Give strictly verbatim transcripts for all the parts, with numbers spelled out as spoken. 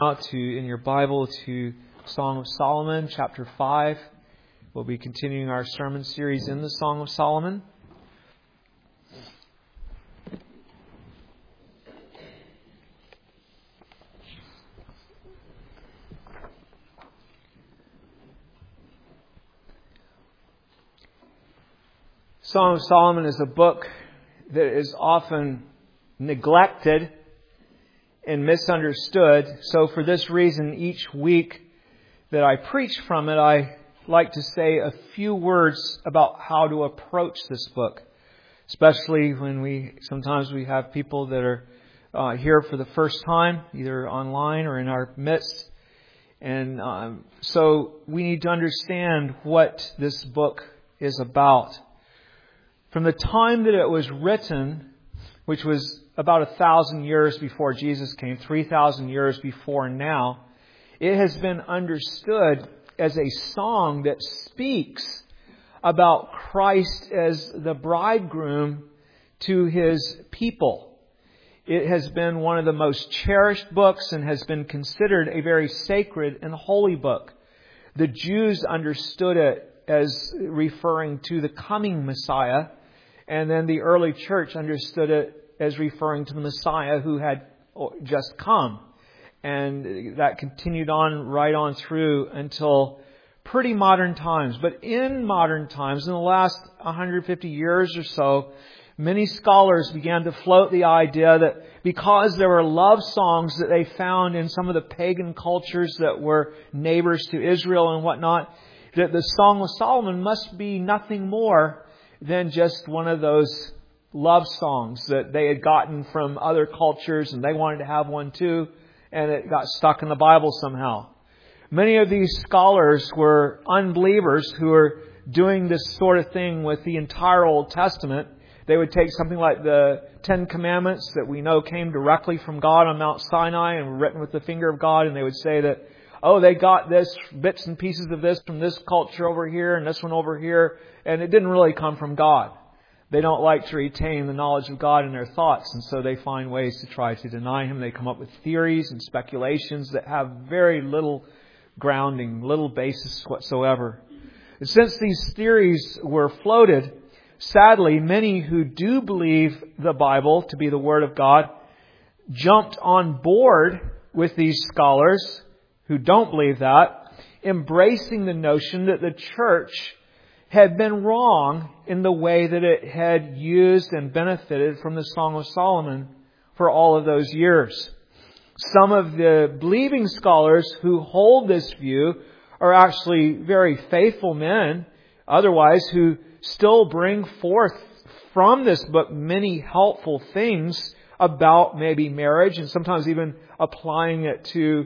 out to in your Bible to Song of Solomon, chapter five. We'll be continuing our sermon series in the Song of Solomon. Song of Solomon is a book that is often neglected and misunderstood. So for this reason, each week that I preach from it, I like to say a few words about how to approach this book, especially when we sometimes we have people that are uh, here for the first time, either online or in our midst. And um, so we need to understand what this book is about. From the time that it was written, which was about a thousand years before Jesus came, three thousand years before now, it has been understood as a song that speaks about Christ as the bridegroom to His people. It has been one of the most cherished books and has been considered a very sacred and holy book. The Jews understood it as referring to the coming Messiah, and then the early church understood it as referring to the Messiah who had just come. And that continued on right on through until pretty modern times. But in modern times, in the last one hundred fifty years or so, many scholars began to float the idea that because there were love songs that they found in some of the pagan cultures that were neighbors to Israel and whatnot, that the Song of Solomon must be nothing more than just one of those love songs that they had gotten from other cultures and they wanted to have one too, and it got stuck in the Bible somehow. Many of these scholars were unbelievers who were doing this sort of thing with the entire Old Testament. They would take something like the Ten Commandments that we know came directly from God on Mount Sinai and were written with the finger of God, and they would say that, oh, they got this, bits and pieces of this from this culture over here and this one over here, and it didn't really come from God. They don't like to retain the knowledge of God in their thoughts, and so they find ways to try to deny Him. They come up with theories and speculations that have very little grounding, little basis whatsoever. And since these theories were floated, sadly, many who do believe the Bible to be the Word of God jumped on board with these scholars who don't believe that, embracing the notion that the church had been wrong in the way that it had used and benefited from the Song of Solomon for all of those years. Some of the believing scholars who hold this view are actually very faithful men, otherwise, who still bring forth from this book many helpful things about maybe marriage and sometimes even applying it to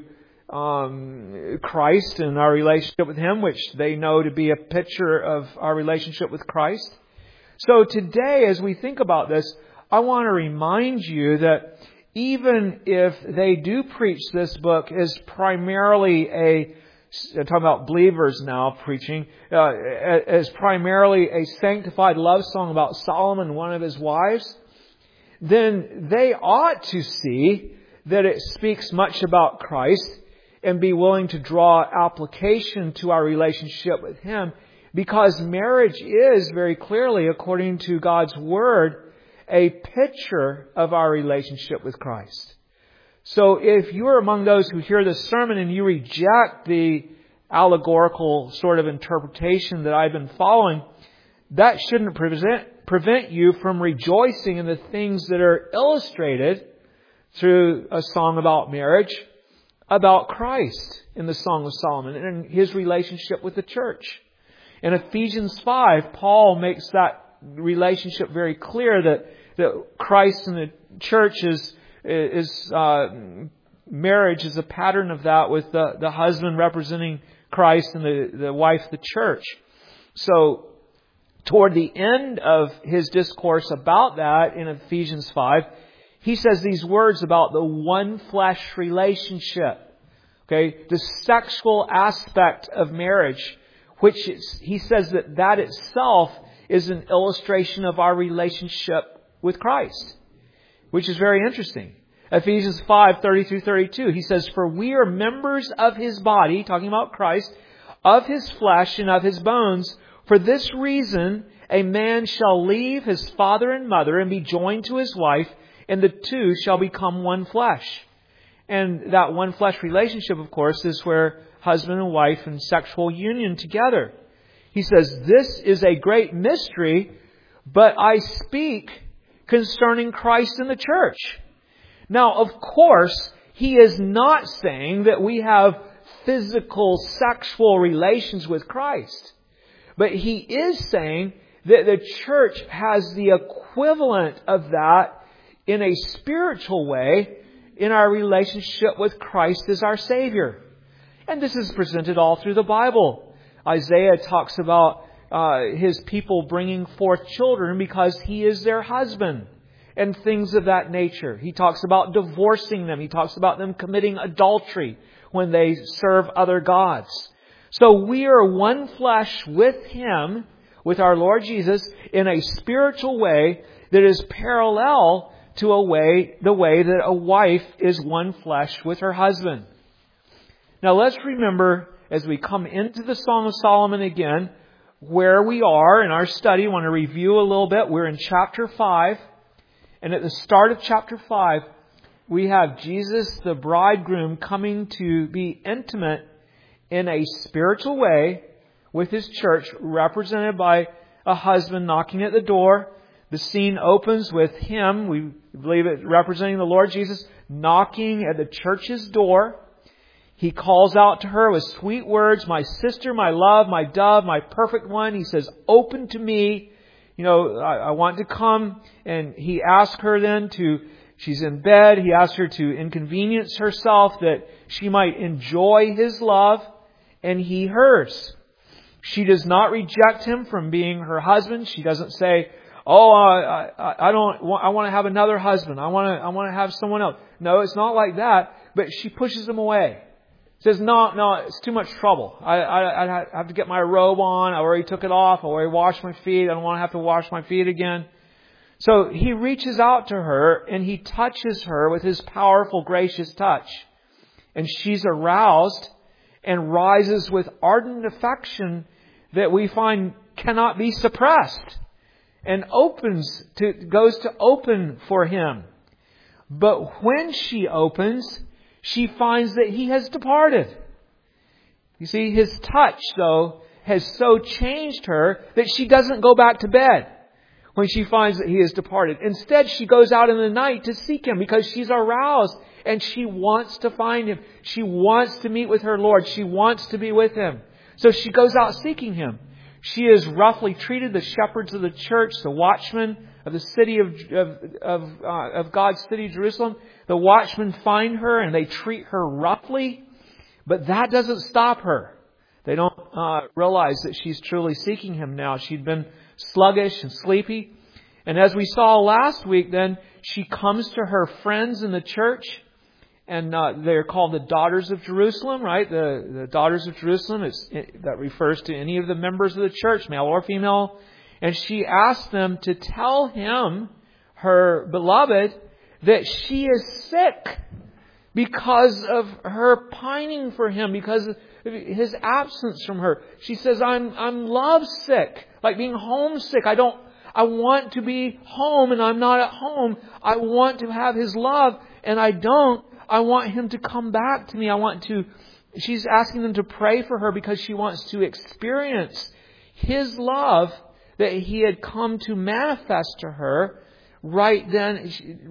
Um, Christ and our relationship with Him, which they know to be a picture of our relationship with Christ. So today, as we think about this, I want to remind you that even if they do preach this book as primarily a, I'm talking about believers now preaching, uh, as primarily a sanctified love song about Solomon, one of his wives, then they ought to see that it speaks much about Christ and be willing to draw application to our relationship with Him, because marriage is very clearly, according to God's Word, a picture of our relationship with Christ. So if you're among those who hear this sermon and you reject the allegorical sort of interpretation that I've been following, that shouldn't prevent, prevent you from rejoicing in the things that are illustrated through a song about marriage, about Christ in the Song of Solomon and His relationship with the church. In Ephesians five, Paul makes that relationship very clear, that, that Christ and the church is, is uh, marriage is a pattern of that, with the, the husband representing Christ and the, the wife the church. So toward the end of his discourse about that in Ephesians five, he says these words about the one flesh relationship. Okay, the sexual aspect of marriage, which is, he says that that itself is an illustration of our relationship with Christ, which is very interesting. Ephesians five, thirty through thirty-two. He says, "For we are members of His body," talking about Christ, "of His flesh and of His bones. For this reason, a man shall leave his father and mother and be joined to his wife, and the two shall become one flesh." And that one flesh relationship, of course, is where husband and wife in sexual union together. He says, "This is a great mystery, but I speak concerning Christ and the church." Now, of course, he is not saying that we have physical sexual relations with Christ. But he is saying that the church has the equivalent of that in a spiritual way in our relationship with Christ as our Savior. And this is presented all through the Bible. Isaiah talks about uh, his people bringing forth children because he is their husband and things of that nature. He talks about divorcing them. He talks about them committing adultery when they serve other gods. So we are one flesh with Him, with our Lord Jesus, in a spiritual way that is parallel to a way, the way that a wife is one flesh with her husband. Now let's remember, as we come into the Song of Solomon again, where we are in our study. I want to review a little bit. We're in chapter five. And at the start of chapter five, we have Jesus, the bridegroom, coming to be intimate in a spiritual way with His church, represented by a husband knocking at the door. The scene opens with Him, we believe it representing the Lord Jesus, knocking at the church's door. He calls out to her with sweet words, "My sister, my love, my dove, my perfect one." He says, "Open to me. You know, I, I want to come." And He asks her then to, she's in bed. He asks her to inconvenience herself that she might enjoy His love and He hers. She does not reject Him from being her husband. She doesn't say, "Oh, I, I, I don't want, I want to have another husband. I want to, I want to have someone else." No, it's not like that. But she pushes him away. Says, "No, no, it's too much trouble. I, I, I have to get my robe on. I already took it off. I already washed my feet. I don't want to have to wash my feet again." So He reaches out to her and He touches her with His powerful, gracious touch. And she's aroused and rises with ardent affection that we find cannot be suppressed, and opens to, goes to open for Him. But when she opens, she finds that He has departed. You see, His touch, though, has so changed her that she doesn't go back to bed when she finds that He has departed. Instead, she goes out in the night to seek Him because she's aroused and she wants to find Him. She wants to meet with her Lord. She wants to be with Him. So she goes out seeking Him. She is roughly treated. The shepherds of the church, the watchmen of the city of of of, uh, of God's city, Jerusalem, the watchmen find her and they treat her roughly. But that doesn't stop her. They don't uh, realize that she's truly seeking Him now. She'd been sluggish and sleepy. And as we saw last week, then she comes to her friends in the church. And uh, they're called the Daughters of Jerusalem, right? The, the Daughters of Jerusalem, is, it, that refers to any of the members of the church, male or female. And she asks them to tell Him, her beloved, that she is sick because of her pining for Him, because of His absence from her. She says, I'm I'm lovesick, like being homesick. I don't, I want to be home and I'm not at home. I want to have His love and I don't. I want Him to come back to me. I want to, she's asking them to pray for her because she wants to experience His love that He had come to manifest to her right then.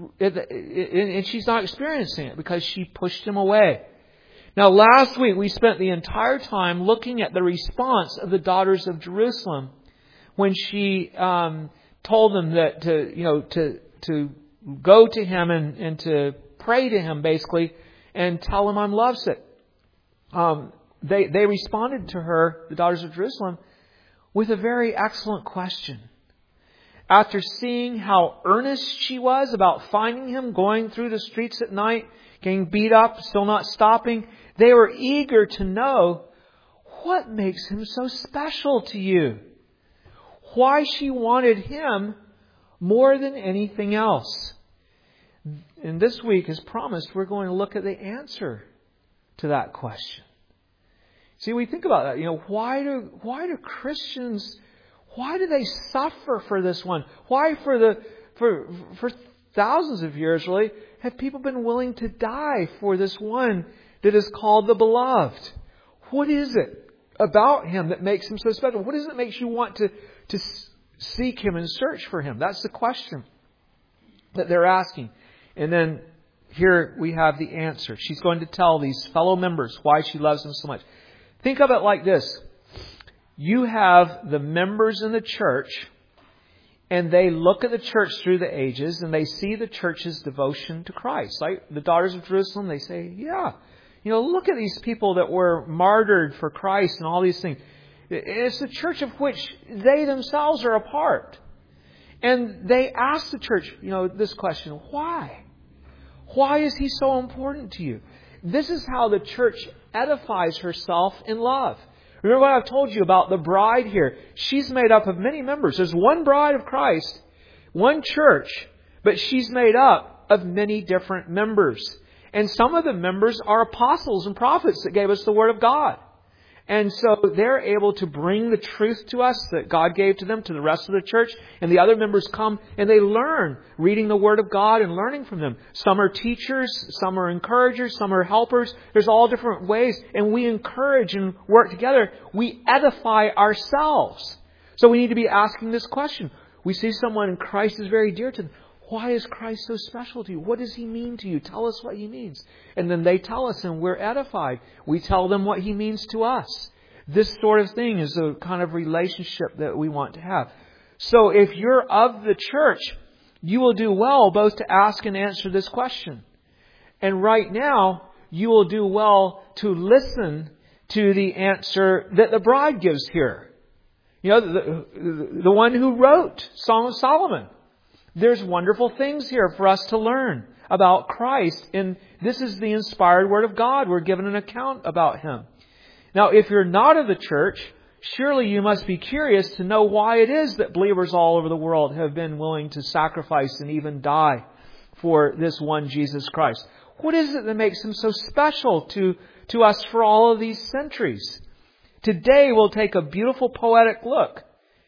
And she's not experiencing it because she pushed Him away. Now, last week we spent the entire time looking at the response of the Daughters of Jerusalem when she um, told them that to, you know, to to go to Him and, and to pray to Him, basically, and tell Him I'm lovesick. Um, they they responded to her, the Daughters of Jerusalem, with a very excellent question. After seeing how earnest she was about finding Him, going through the streets at night, getting beat up, still not stopping, they were eager to know, what makes Him so special to you? Why she wanted Him more than anything else. And this week, as promised, we're going to look at the answer to that question. See, we think about that. You know, why do why do Christians, why do they suffer for this one? Why for the for for thousands of years, really, have people been willing to die for this one that is called the Beloved? What is it about Him that makes Him so special? What is it that makes you want to, to seek Him and search for Him? That's the question that they're asking. And then here we have the answer. She's going to tell these fellow members why she loves them so much. Think of it like this. You have the members in the church, and they look at the church through the ages, and they see the church's devotion to Christ. Like the Daughters of Jerusalem, they say, yeah, you know, look at these people that were martyred for Christ and all these things. It's the church of which they themselves are a part. And they ask the church, you know, this question, why? Why is He so important to you? This is how the church edifies herself in love. Remember what I've told you about the bride here. She's made up of many members. There's one bride of Christ, one church, but she's made up of many different members. And some of the members are apostles and prophets that gave us the Word of God. And so they're able to bring the truth to us that God gave to them to the rest of the church. And the other members come and they learn reading the Word of God and learning from them. Some are teachers, some are encouragers, some are helpers. There's all different ways. And we encourage and work together. We edify ourselves. So we need to be asking this question. We see someone and Christ is very dear to them. Why is Christ so special to you? What does He mean to you? Tell us what He means. And then they tell us and we're edified. We tell them what He means to us. This sort of thing is the kind of relationship that we want to have. So if you're of the church, you will do well both to ask and answer this question. And right now, you will do well to listen to the answer that the bride gives here. You know, the, the, the one who wrote Song of Solomon. There's wonderful things here for us to learn about Christ. And this is the inspired Word of God. We're given an account about Him. Now, if you're not of the church, surely you must be curious to know why it is that believers all over the world have been willing to sacrifice and even die for this one Jesus Christ. What is it that makes Him so special to, to us for all of these centuries? Today we'll take a beautiful poetic look,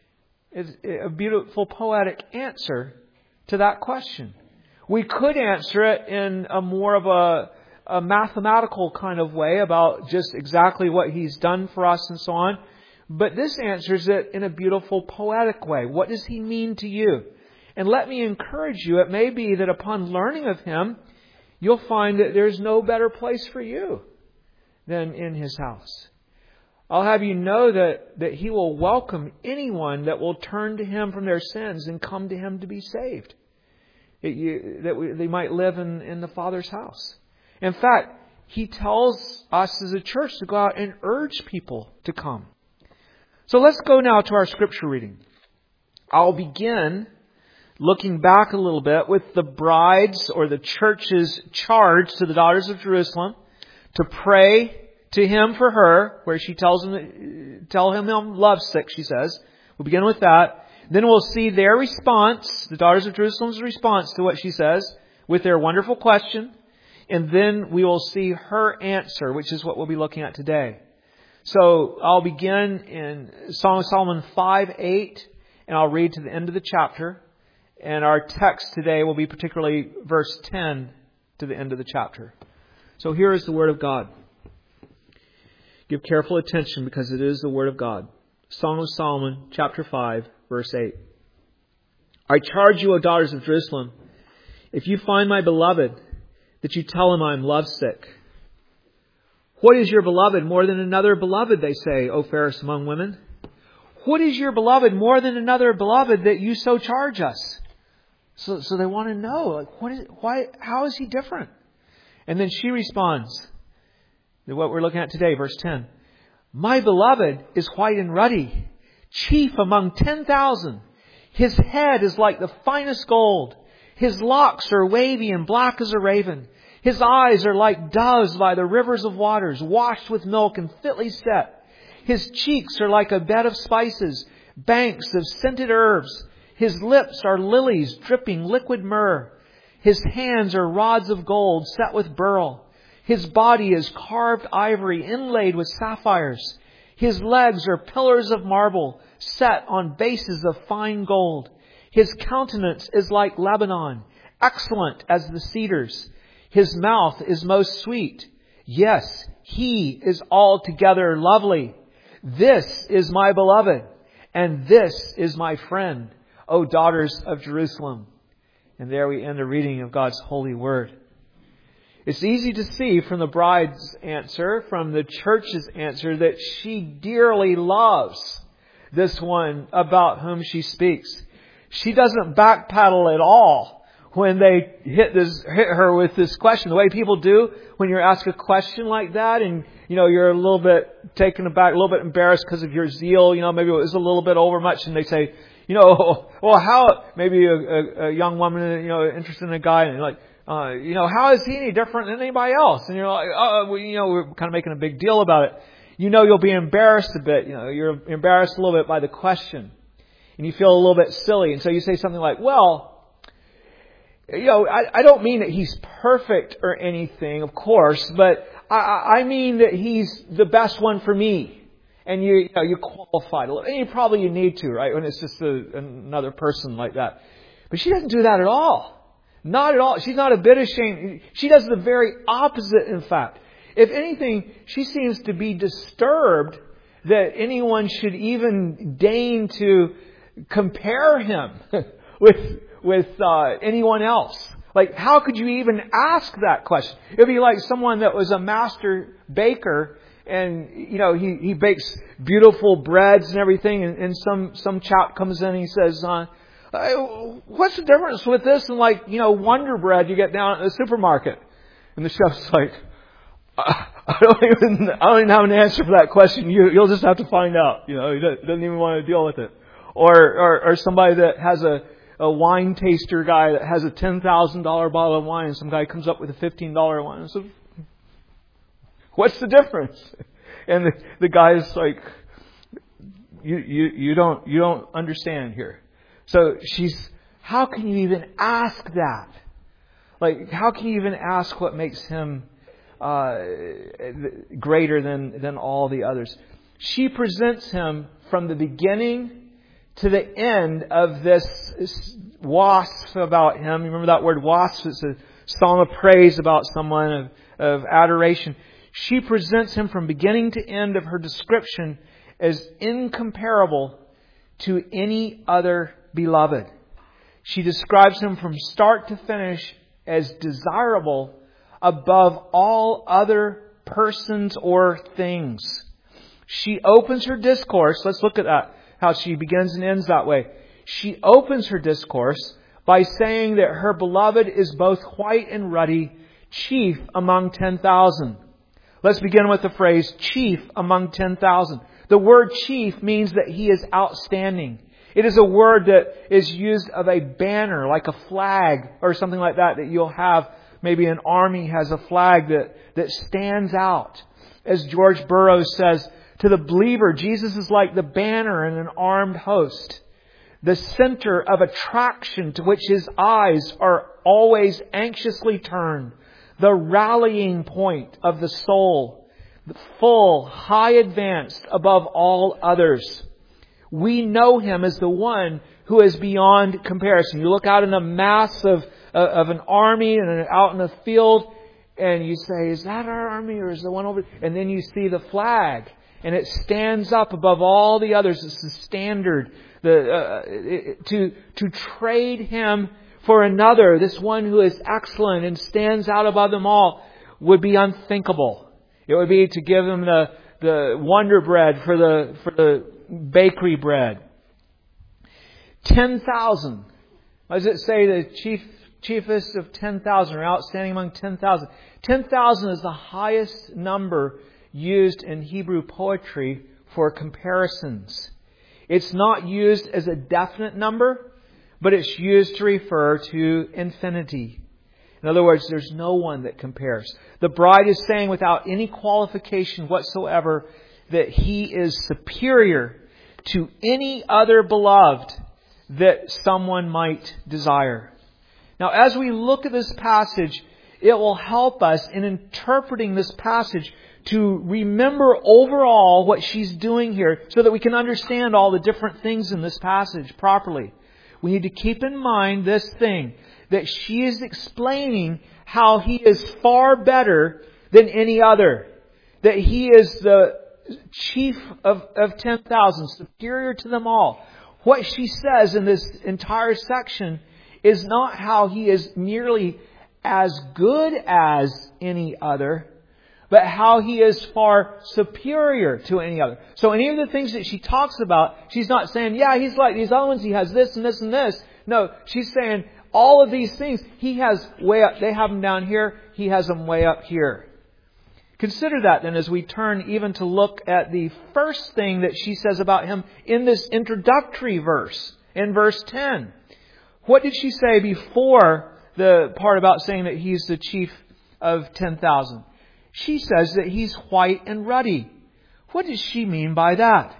a beautiful poetic answer to that question. We could answer it in a more of a, a mathematical kind of way about just exactly what He's done for us and so on. But this answers it in a beautiful poetic way. What does He mean to you? And let me encourage you, it may be that upon learning of Him, you'll find that there's no better place for you than in His house. I'll have you know that, that He will welcome anyone that will turn to Him from their sins and come to Him to be saved. It, you, that we, they might live in, in the Father's house. In fact, He tells us as a church to go out and urge people to come. So let's go now to our scripture reading. I'll begin looking back a little bit with the bride's or the church's charge to the Daughters of Jerusalem to pray to Him for her, where she tells him, tell him I'm lovesick, she says. We'll begin with that. Then we'll see their response, the Daughters of Jerusalem's response to what she says, with their wonderful question. And then we will see her answer, which is what we'll be looking at today. So I'll begin in Song of Solomon five eight, and I'll read to the end of the chapter. And our text today will be particularly verse ten to the end of the chapter. So here is the Word of God. Give careful attention because it is the Word of God. Song of Solomon, chapter five, verse eight. I charge you, O daughters of Jerusalem, if you find my beloved, that you tell him I am lovesick. What is your beloved more than another beloved, they say, O fairest among women? What is your beloved more than another beloved that you so charge us? So, so they want to know, like, what is, why, how is he different? And then she responds, what we're looking at today, verse ten. My beloved is white and ruddy, chief among ten thousand. His head is like the finest gold. His locks are wavy and black as a raven. His eyes are like doves by the rivers of waters, washed with milk and fitly set. His cheeks are like a bed of spices, banks of scented herbs. His lips are lilies dripping liquid myrrh. His hands are rods of gold set with beryl. His body is carved ivory inlaid with sapphires. His legs are pillars of marble set on bases of fine gold. His countenance is like Lebanon, excellent as the cedars. His mouth is most sweet. Yes, He is altogether lovely. This is my beloved, and this is my friend, O daughters of Jerusalem. And there we end the reading of God's holy word. It's easy to see from the bride's answer, from the church's answer, that she dearly loves this one about whom she speaks. She doesn't backpedal at all when they hit this, hit her with this question. The way people do when you're asked a question like that, and you know you're a little bit taken aback, a little bit embarrassed because of your zeal. You know, maybe it was a little bit overmuch, and they say, you know, well, how? Maybe a, a, a young woman, you know, interested in a guy, and you're like, uh, you know, how is he any different than anybody else? And you're like, oh, well, you know, we're kind of making a big deal about it. You know, you'll be embarrassed a bit. You know, you're embarrassed a little bit by the question, and you feel a little bit silly, and so you say something like, well, you know, I, I don't mean that he's perfect or anything, of course, but I, I mean that he's the best one for me. And you, you know, you qualified a little. And you probably you need to, right? When it's just a, another person like that. But she doesn't do that at all. Not at all. She's not a bit ashamed. She does the very opposite, in fact. If anything, she seems to be disturbed that anyone should even deign to compare him with with uh, anyone else. Like, how could you even ask that question? It would be like someone that was a master baker, and you know he, he bakes beautiful breads and everything, and, and some some chap comes in and he says, uh, "What's the difference with this and like you know Wonder Bread you get down at the supermarket?" And the chef's like, "I, I don't even I don't even have an answer for that question. You you'll just have to find out." You know, he doesn't even want to deal with it. Or or, or somebody that has a a wine taster guy that has a ten thousand dollar bottle of wine, and some guy comes up with a fifteen dollar one. And so, what's the difference? And the, the guy's like, you, you, you don't, you don't understand here. So she's, how can you even ask that? Like, how can you even ask what makes him, uh, greater than, than all the others? She presents him from the beginning to the end of this wasp about him. You remember that word wasp? It's a song of praise about someone, of, of adoration. She presents him from beginning to end of her description as incomparable to any other beloved. She describes him from start to finish as desirable above all other persons or things. She opens her discourse. Let's look at that, how she begins and ends that way. She opens her discourse by saying that her beloved is both white and ruddy, chief among ten thousand. Let's begin with the phrase, chief among ten thousand. The word chief means that he is outstanding. It is a word that is used of a banner, like a flag or something like that, that you'll have. Maybe an army has a flag that, that stands out. As George Burroughs says, to the believer, Jesus is like the banner in an armed host, the center of attraction to which his eyes are always anxiously turned, the rallying point of the soul, the full, high advanced above all others. We know him as the one who is beyond comparison. You look out in a mass of, of an army and out in a field, and you say, is that our army or is the one over? And then you see the flag. And it stands up above all the others. It's the standard. The, uh, it, to, to trade him for another, this one who is excellent and stands out above them all, would be unthinkable. It would be to give him the, the Wonder Bread for the, for the bakery bread. ten thousand. What does it say? The chief, chiefest of ten thousand, or outstanding among ten thousand. ten thousand is the highest number used in Hebrew poetry for comparisons. It's not used as a definite number, but it's used to refer to infinity. In other words, there's no one that compares. The bride is saying without any qualification whatsoever that he is superior to any other beloved that someone might desire. Now, as we look at this passage, it will help us in interpreting this passage to remember overall what she's doing here so that we can understand all the different things in this passage properly. We need to keep in mind this thing, that she is explaining how He is far better than any other. That He is the chief of, of ten thousand, superior to them all. What she says in this entire section is not how He is nearly as good as any other, but how He is far superior to any other. So any of the things that she talks about, she's not saying, yeah, He's like these other ones, He has this and this and this. No, she's saying all of these things, He has way up, they have them down here, He has them way up here. Consider that then as we turn even to look at the first thing that she says about Him in this introductory verse, in verse ten. What did she say before the part about saying that He's the chief of ten thousand? She says that He's white and ruddy. What does she mean by that?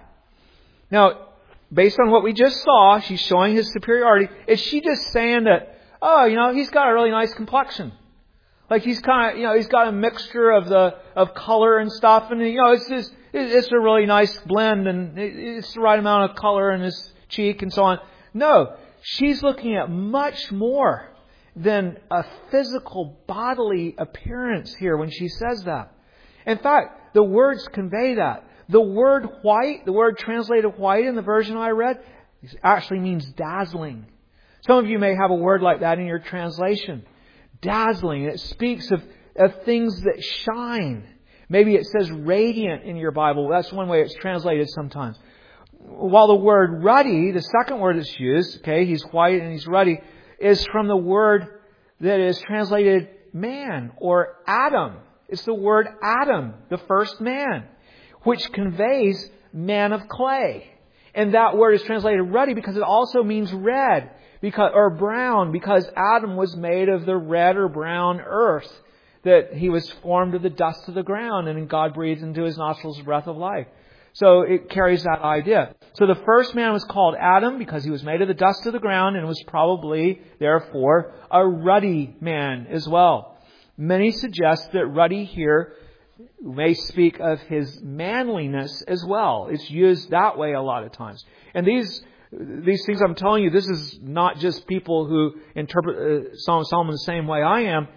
Now, based on what we just saw, she's showing His superiority. Is she just saying that, oh, you know, He's got a really nice complexion? Like he's kind of, you know, he's got a mixture of the of color and stuff, and you know, it's just it's a really nice blend, and it's the right amount of color in his cheek and so on. No, she's looking at much more than a physical bodily appearance here when she says that. In fact, the words convey that. The word white, the word translated white in the version I read, actually means dazzling. Some of you may have a word like that in your translation. Dazzling. It speaks of, of things that shine. Maybe it says radiant in your Bible. That's one way it's translated sometimes. While the word ruddy, the second word that's used, okay, He's white and He's ruddy, is from the word that is translated man or Adam. It's the word Adam, the first man, which conveys man of clay. And that word is translated ruddy because it also means red. Because, or brown, because Adam was made of the red or brown earth, that he was formed of the dust of the ground, and God breathed into his nostrils the breath of life. So it carries that idea. So the first man was called Adam because he was made of the dust of the ground and was probably, therefore, a ruddy man as well. Many suggest that ruddy here may speak of his manliness as well. It's used that way a lot of times. And these These things I'm telling you, this is not just people who interpret uh, Song of Solomon the same way I am,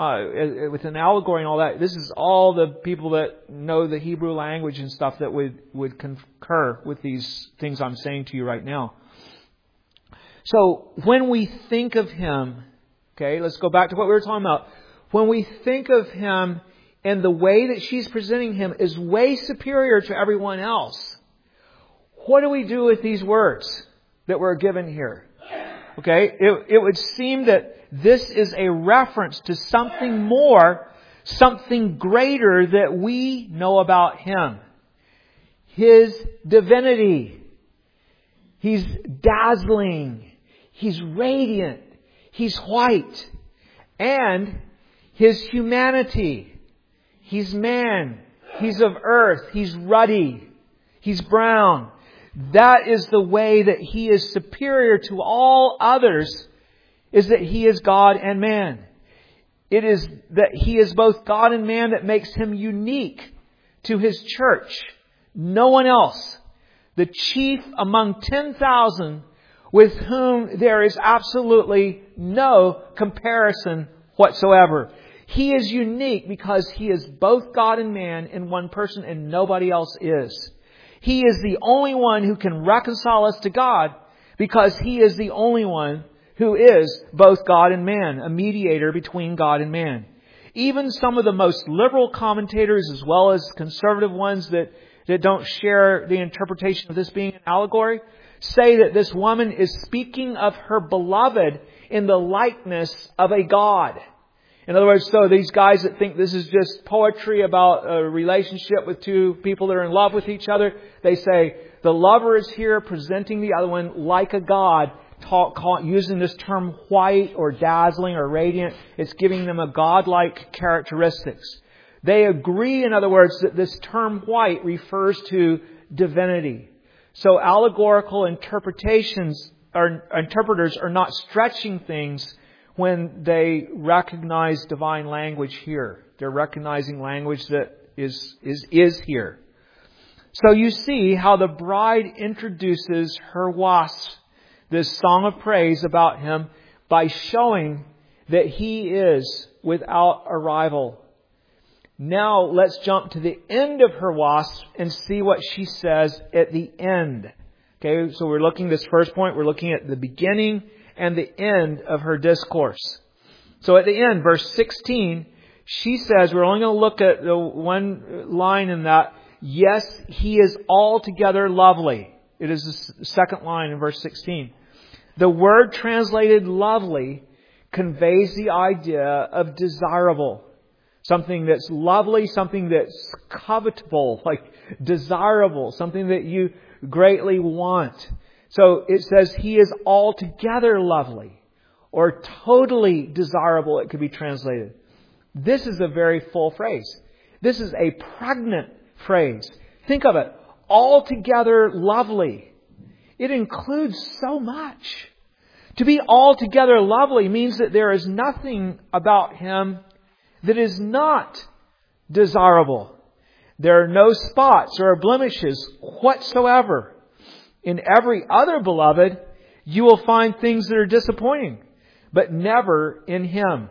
uh, with an allegory and all that. This is all the people that know the Hebrew language and stuff that would, would concur with these things I'm saying to you right now. So when we think of Him, okay, let's go back to what we were talking about. When we think of Him and the way that she's presenting Him is way superior to everyone else, what do we do with these words that were given here? Okay, it, it would seem that this is a reference to something more, something greater that we know about Him. His divinity. He's dazzling. He's radiant. He's white. And His humanity. He's man. He's of earth. He's ruddy. He's brown. That is the way that He is superior to all others, is that He is God and man. It is that He is both God and man that makes Him unique to His church. No one else. The chief among ten thousand with whom there is absolutely no comparison whatsoever. He is unique because He is both God and man in one person, and nobody else is. He is the only one who can reconcile us to God because He is the only one who is both God and man, a mediator between God and man. Even some of the most liberal commentators, as well as conservative ones that, that don't share the interpretation of this being an allegory, say that this woman is speaking of her beloved in the likeness of a God. In other words, so these guys that think this is just poetry about a relationship with two people that are in love with each other, they say the lover is here presenting the other one like a God, talk, call, using this term white or dazzling or radiant. It's giving them a God-like characteristics. They agree, in other words, that this term white refers to divinity. So allegorical interpretations or interpreters are not stretching things when they recognize divine language here. They're recognizing language that is, is, is here. So you see how the bride introduces her was, this song of praise about Him, by showing that He is without a rival. Now let's jump to the end of her was and see what she says at the end. Okay, so we're looking at this first point, we're looking at the beginning and the end of her discourse. So at the end, verse sixteen, she says, we're only going to look at the one line in that, yes, He is altogether lovely. It is the second line in verse sixteen. The word translated lovely conveys the idea of desirable. Something that's lovely, something that's covetable, like desirable, something that you greatly want. So it says He is altogether lovely, or totally desirable, it could be translated. This is a very full phrase. This is a pregnant phrase. Think of it. Altogether lovely. It includes so much. To be altogether lovely means that there is nothing about Him that is not desirable. There are no spots or blemishes whatsoever. In every other beloved, you will find things that are disappointing, but never in Him.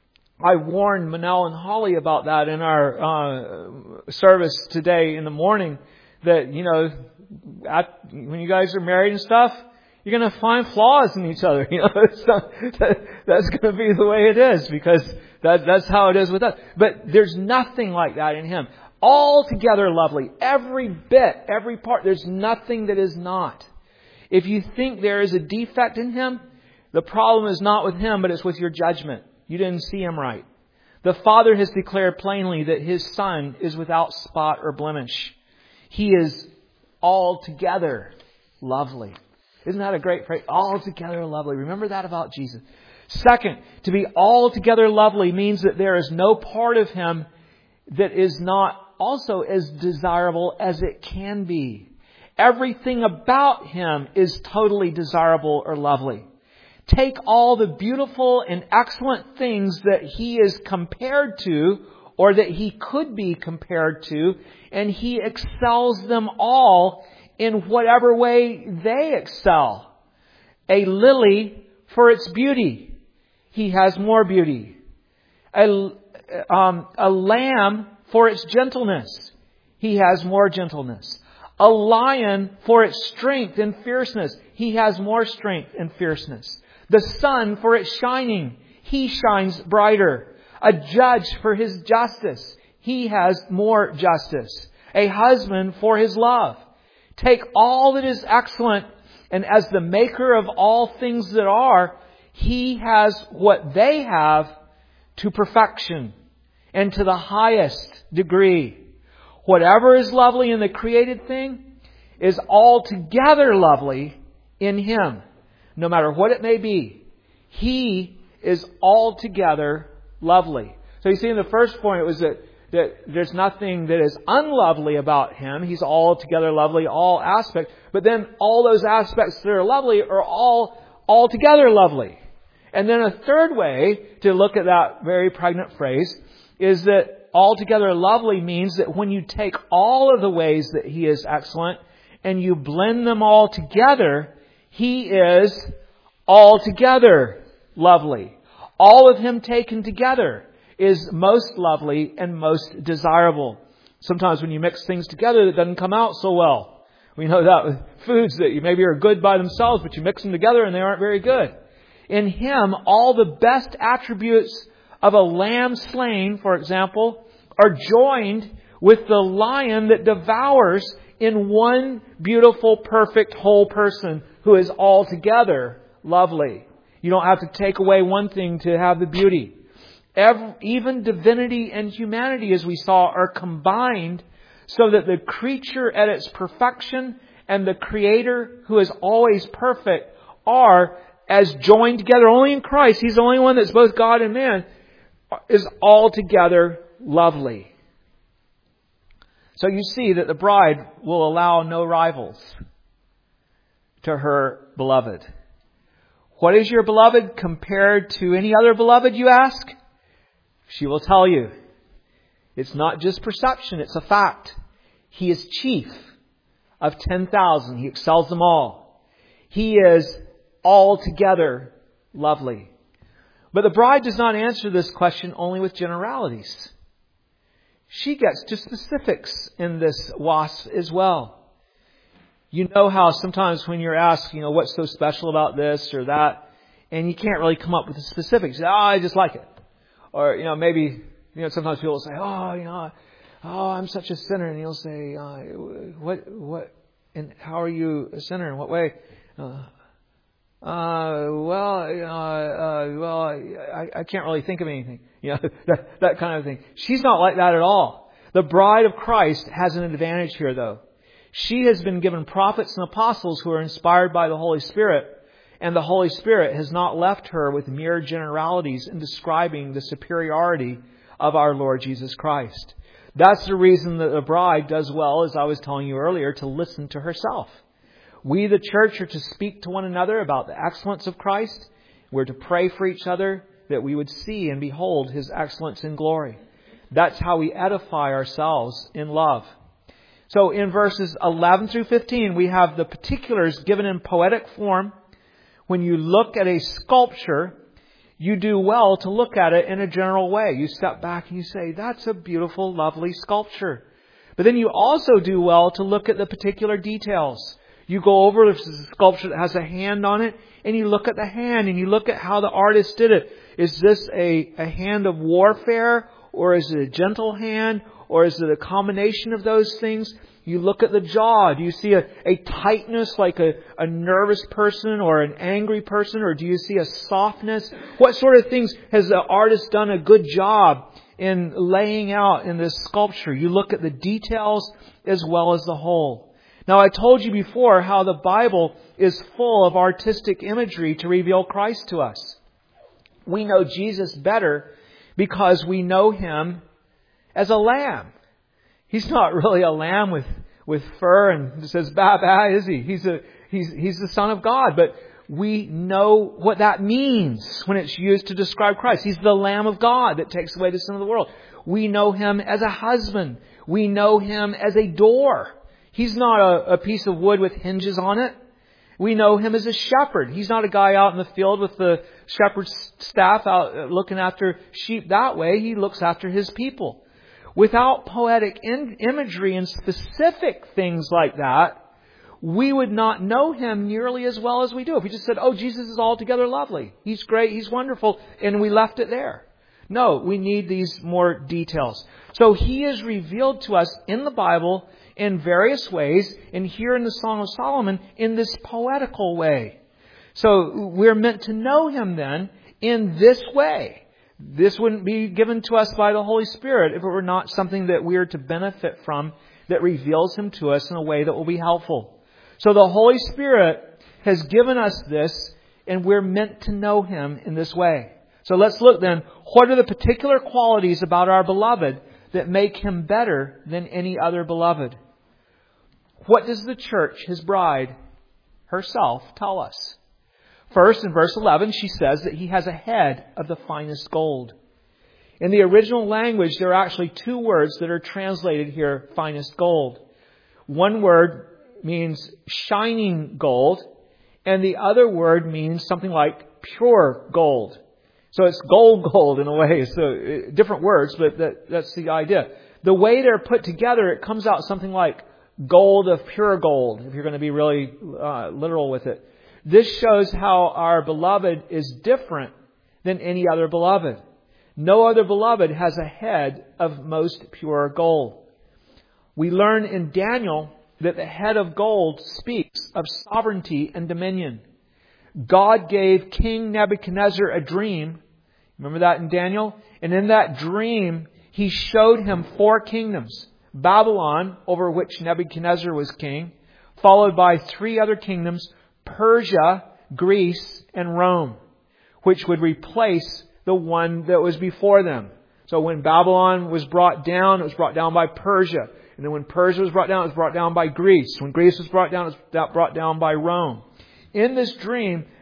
I warned Manel and Holly about that in our uh, service today in the morning, that, you know, at, when you guys are married and stuff, you're going to find flaws in each other. You know, it's not, that, that's going to be the way it is, because that, that's how it is with us. But there's nothing like that in Him. Altogether lovely. Every bit, every part. There's nothing that is not. If you think there is a defect in Him, the problem is not with Him, but it's with your judgment. You didn't see Him right. The Father has declared plainly that His Son is without spot or blemish. He is altogether lovely. Isn't that a great phrase? Altogether lovely. Remember that about Jesus. Second, to be altogether lovely means that there is no part of Him that is not also as desirable as it can be. Everything about Him is totally desirable or lovely. Take all the beautiful and excellent things that He is compared to, or that He could be compared to, and He excels them all in whatever way they excel. A lily for its beauty. He has more beauty. A, um, a lamb for its gentleness. He has more gentleness. A lion for its strength and fierceness. He has more strength and fierceness. The sun for its shining. He shines brighter. A judge for His justice. He has more justice. A husband for His love. Take all that is excellent, and as the maker of all things that are, He has what they have to perfection and to the highest degree. Whatever is lovely in the created thing is altogether lovely in Him, no matter what it may be. He is altogether lovely. So you see, in the first point, it was that that there's nothing that is unlovely about Him. He's altogether lovely, all aspects. But then all those aspects that are lovely are all altogether lovely. And then a third way to look at that very pregnant phrase is that altogether lovely means that when you take all of the ways that He is excellent and you blend them all together, He is altogether lovely. All of Him taken together is most lovely and most desirable. Sometimes when you mix things together, it doesn't come out so well. We know that with foods that you maybe are good by themselves, but you mix them together and they aren't very good. In Him, all the best attributes of a lamb slain, for example, are joined with the lion that devours in one beautiful, perfect, whole person who is altogether lovely. You don't have to take away one thing to have the beauty. Every, even divinity and humanity, as we saw, are combined so that the creature at its perfection and the Creator, who is always perfect, are as joined together. Only in Christ, He's the only one that's both God and man, is altogether lovely. So you see that the bride will allow no rivals to her beloved. What is your beloved compared to any other beloved, you ask? She will tell you. It's not just perception, it's a fact. He is chief of ten thousand. He excels them all. He is altogether lovely. But the bride does not answer this question only with generalities. She gets to specifics in this wasp as well. You know how sometimes when you're asked, you know, what's so special about this or that, and you can't really come up with the specifics. Oh, I just like it. Or, you know, maybe, you know, sometimes people will say, oh, you know, oh, I'm such a sinner. And you'll say, uh, what, what, and how are you a sinner? In what way? Uh, uh well, uh, uh, well, I, I can't really think of anything. You know, that, that kind of thing. She's not like that at all. The bride of Christ has an advantage here, though. She has been given prophets and apostles who are inspired by the Holy Spirit, and the Holy Spirit has not left her with mere generalities in describing the superiority of our Lord Jesus Christ. That's the reason that the bride does well, as I was telling you earlier, to listen to herself. We, the church, are to speak to one another about the excellence of Christ. We're to pray for each other that we would see and behold His excellence in glory. That's how we edify ourselves in love. So in verses eleven through fifteen, we have the particulars given in poetic form. When you look at a sculpture, you do well to look at it in a general way. You step back and you say, that's a beautiful, lovely sculpture. But then you also do well to look at the particular details. You go over if it's a sculpture that has a hand on it, and you look at the hand, and you look at how the artist did it. Is this a, a hand of warfare, or is it a gentle hand, or is it a combination of those things? You look at the jaw. Do you see a, a tightness like a, a nervous person or an angry person? Or do you see a softness? What sort of things has the artist done a good job in laying out in this sculpture? You look at the details as well as the whole. Now, I told you before how the Bible is full of artistic imagery to reveal Christ to us. We know Jesus better because we know Him as a lamb. He's not really a lamb with, with fur and says, ba, ba, is he? He's a, he's, he's the Son of God. But we know what that means when it's used to describe Christ. He's the Lamb of God that takes away the sin of the world. We know Him as a husband. We know Him as a door. He's not a, a piece of wood with hinges on it. We know Him as a shepherd. He's not a guy out in the field with the shepherd's staff out looking after sheep that way. He looks after His people. Without poetic in- imagery and specific things like that, we would not know Him nearly as well as we do. If we just said, oh, Jesus is altogether lovely. He's great. He's wonderful. And we left it there. No, we need these more details. So He is revealed to us in the Bible in various ways, and here in the Song of Solomon in this poetical way. So we're meant to know Him then in this way. This wouldn't be given to us by the Holy Spirit if it were not something that we are to benefit from that reveals Him to us in a way that will be helpful. So the Holy Spirit has given us this, and we're meant to know Him in this way. So let's look then, what are the particular qualities about our beloved that make Him better than any other beloved? What does the church, His bride, herself tell us? First, in verse eleven, she says that He has a head of the finest gold. In the original language, there are actually two words that are translated here, finest gold. One word means shining gold, and the other word means something like pure gold. So it's gold gold in a way. So different words, but that, that's the idea. The way they're put together, it comes out something like gold of pure gold, if you're going to be really uh, literal with it. This shows how our beloved is different than any other beloved. No other beloved has a head of most pure gold. We learn in Daniel that the head of gold speaks of sovereignty and dominion. God gave King Nebuchadnezzar a dream. Remember that in Daniel? And in that dream, He showed him four kingdoms. Babylon, over which Nebuchadnezzar was king, followed by three other kingdoms, Persia, Greece, and Rome, which would replace the one that was before them. So when Babylon was brought down, it was brought down by Persia. And then when Persia was brought down, it was brought down by Greece. When Greece was brought down, it was brought down by Rome. In this dream,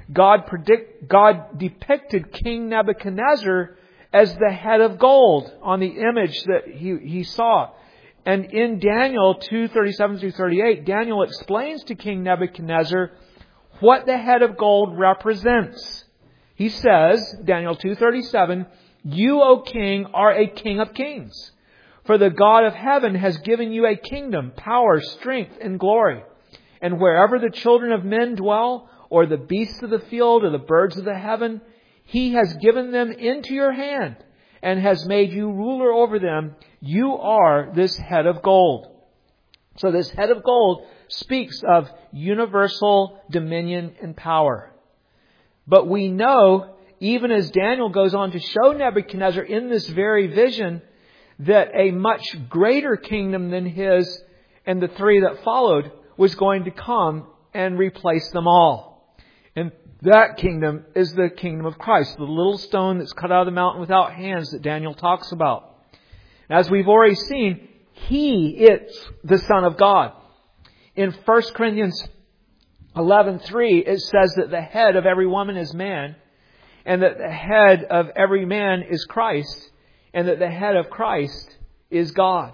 God predict, God depicted King Nebuchadnezzar as the head of gold on the image that he, he saw. And in Daniel two thirty-seven through thirty-eight, Daniel explains to King Nebuchadnezzar what the head of gold represents. He says, Daniel two thirty-seven, "You, O king, are a king of kings. For the God of heaven has given you a kingdom, power, strength, and glory. And wherever the children of men dwell, or the beasts of the field, or the birds of the heaven, He has given them into your hand, and has made you ruler over them. You are this head of gold." So this head of gold speaks of universal dominion and power. But we know, even as Daniel goes on to show Nebuchadnezzar in this very vision, that a much greater kingdom than his and the three that followed was going to come and replace them all. And that kingdom is the kingdom of Christ, the little stone that's cut out of the mountain without hands that Daniel talks about. As we've already seen, He is the Son of God. In First Corinthians eleven three, it says that the head of every woman is man, and that the head of every man is Christ, and that the head of Christ is God.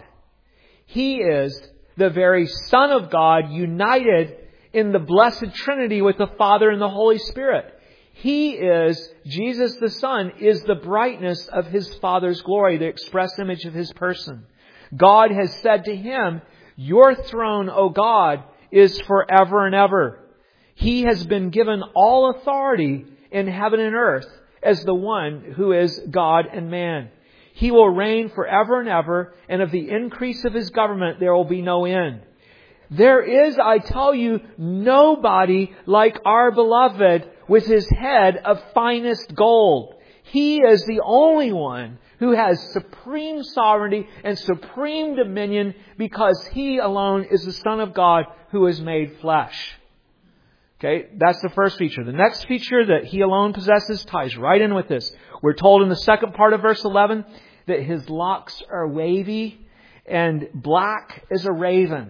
He is the very Son of God, united in the blessed Trinity with the Father and the Holy Spirit. He is, Jesus the Son, is the brightness of His Father's glory, the express image of His person. God has said to Him, "Your throne, O God, is forever and ever." He has been given all authority in heaven and earth as the one who is God and man. He will reign forever and ever, and of the increase of His government there will be no end. There is, I tell you, nobody like our beloved with His head of finest gold. He is the only one who has supreme sovereignty and supreme dominion, because He alone is the Son of God who is made flesh. Okay, that's the first feature. The next feature that He alone possesses ties right in with this. We're told in the second part of verse eleven that His locks are wavy and black as a raven.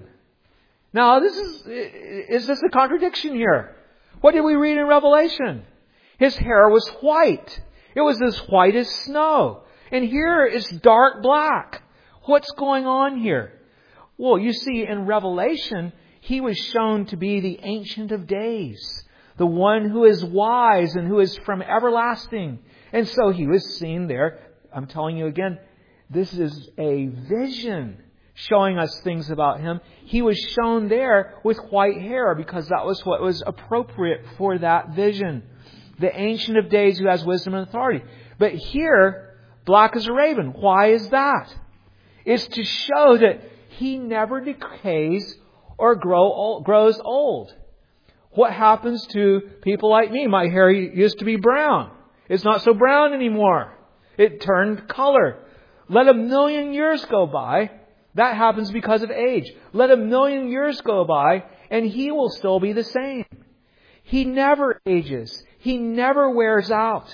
Now, this is, is this a contradiction here? What did we read in Revelation? His hair was white. It was as white as snow. And here it's dark black. What's going on here? Well, you see, in Revelation, He was shown to be the Ancient of Days, the one who is wise and who is from everlasting. And so He was seen there. I'm telling you again, this is a vision showing us things about Him. He was shown there with white hair because that was what was appropriate for that vision. The Ancient of Days who has wisdom and authority. But here, black as a raven. Why is that? It's to show that He never decays or grow old, grows old. What happens to people like me? My hair used to be brown. It's not so brown anymore. It turned color. Let a million years go by. That happens because of age. Let a million years go by and He will still be the same. He never ages. He never wears out.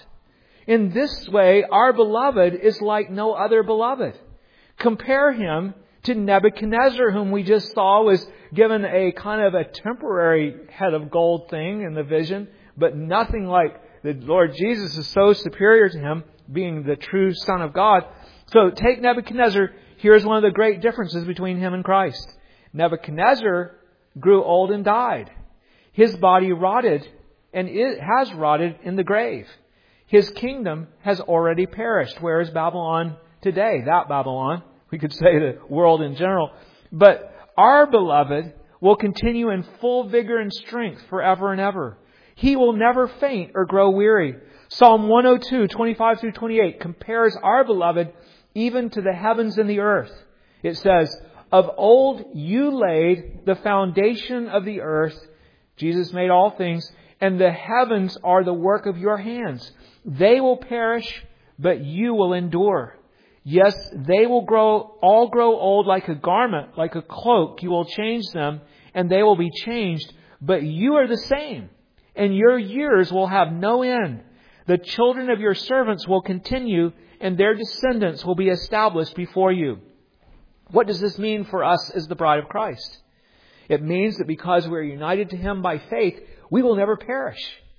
In this way, our beloved is like no other beloved. Compare Him to Nebuchadnezzar, whom we just saw was given a kind of a temporary head of gold thing in the vision, but nothing like the Lord Jesus is so superior to him, being the true Son of God. So take Nebuchadnezzar. Here's one of the great differences between him and Christ. Nebuchadnezzar grew old and died. His body rotted, and it has rotted in the grave. His kingdom has already perished. Where is Babylon today? That Babylon. We could say the world in general. But our beloved will continue in full vigor and strength forever and ever. He will never faint or grow weary. Psalm one oh two, twenty-five through twenty-eight compares our beloved even to the heavens and the earth. It says, "Of old you laid the foundation of the earth." Jesus made all things. "And the heavens are the work of your hands. They will perish, but you will endure. Yes, they will grow, all grow old like a garment, like a cloak. You will change them, and they will be changed. But you are the same, and your years will have no end. The children of your servants will continue, and their descendants will be established before you." What does this mean for us as the bride of Christ? It means that because we are united to Him by faith, we will never perish.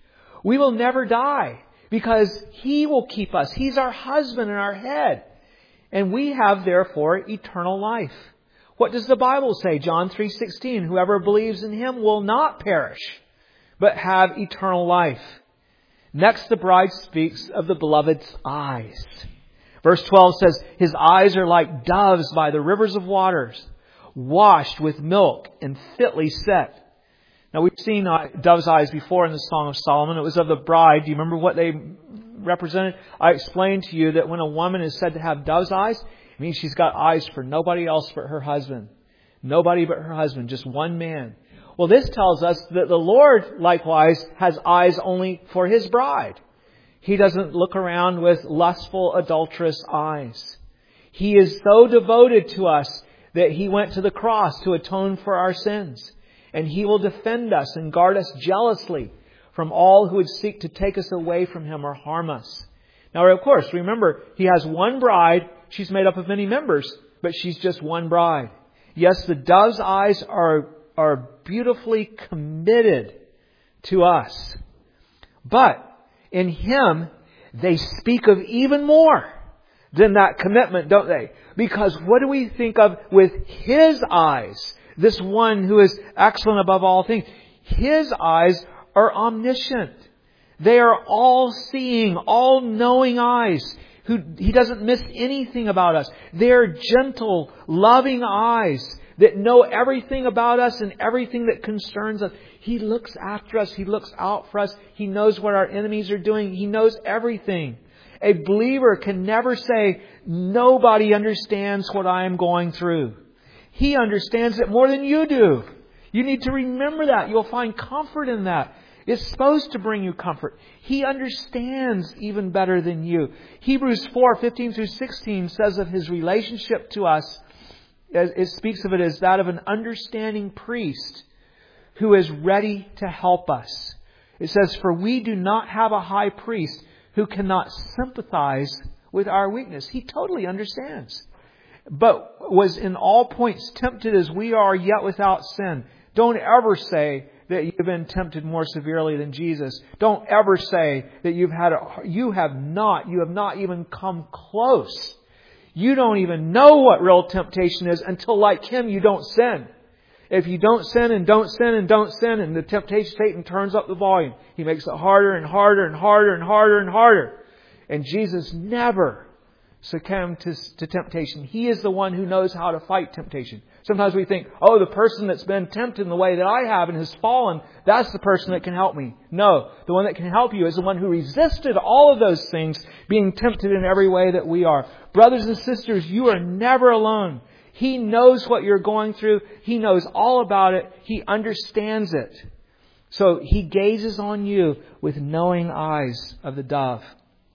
We will never die because He will keep us. He's our husband and our head. And we have, therefore, eternal life. What does the Bible say? John three sixteen, whoever believes in Him will not perish, but have eternal life. Next, the bride speaks of the beloved's eyes. Verse twelve says, His eyes are like doves by the rivers of waters, washed with milk and fitly set. Now, we've seen dove's eyes before in the Song of Solomon. It was of the bride. Do you remember what they represented? I explained to you that when a woman is said to have dove's eyes, it means she's got eyes for nobody else but her husband. Nobody but her husband, just one man. Well, this tells us that the Lord, likewise, has eyes only for His bride. He doesn't look around with lustful, adulterous eyes. He is so devoted to us that He went to the cross to atone for our sins. And He will defend us and guard us jealously from all who would seek to take us away from Him or harm us. Now, of course, remember, He has one bride. She's made up of many members, but she's just one bride. Yes, the dove's eyes are, are beautifully committed to us. But in Him, they speak of even more than that commitment, don't they? Because what do we think of with His eyes? This one who is excellent above all things. His eyes are omniscient. They are all-seeing, all-knowing eyes. Who, He doesn't miss anything about us. They are gentle, loving eyes that know everything about us and everything that concerns us. He looks after us. He looks out for us. He knows what our enemies are doing. He knows everything. A believer can never say, nobody understands what I am going through. He understands it more than you do. You need to remember that. You'll find comfort in that. It's supposed to bring you comfort. He understands even better than you. Hebrews four fifteen through sixteen says of His relationship to us, it speaks of it as that of an understanding priest who is ready to help us. It says, for we do not have a high priest who cannot sympathize with our weakness. He totally understands. But was in all points tempted as we are, yet without sin. Don't ever say that you've been tempted more severely than Jesus. Don't ever say that you've had a, you have not, you have not even come close. You don't even know what real temptation is until, like Him, you don't sin. If you don't sin and don't sin and don't sin, and the temptation, Satan turns up the volume. He makes it harder and harder and harder and harder and harder. And Jesus never succumb to, to temptation. He is the one who knows how to fight temptation. Sometimes we think, oh, the person that's been tempted in the way that I have and has fallen, that's the person that can help me. No, the one that can help you is the one who resisted all of those things, being tempted in every way that we are. Brothers and sisters, you are never alone. He knows what you're going through. He knows all about it. He understands it. So He gazes on you with knowing eyes of the dove.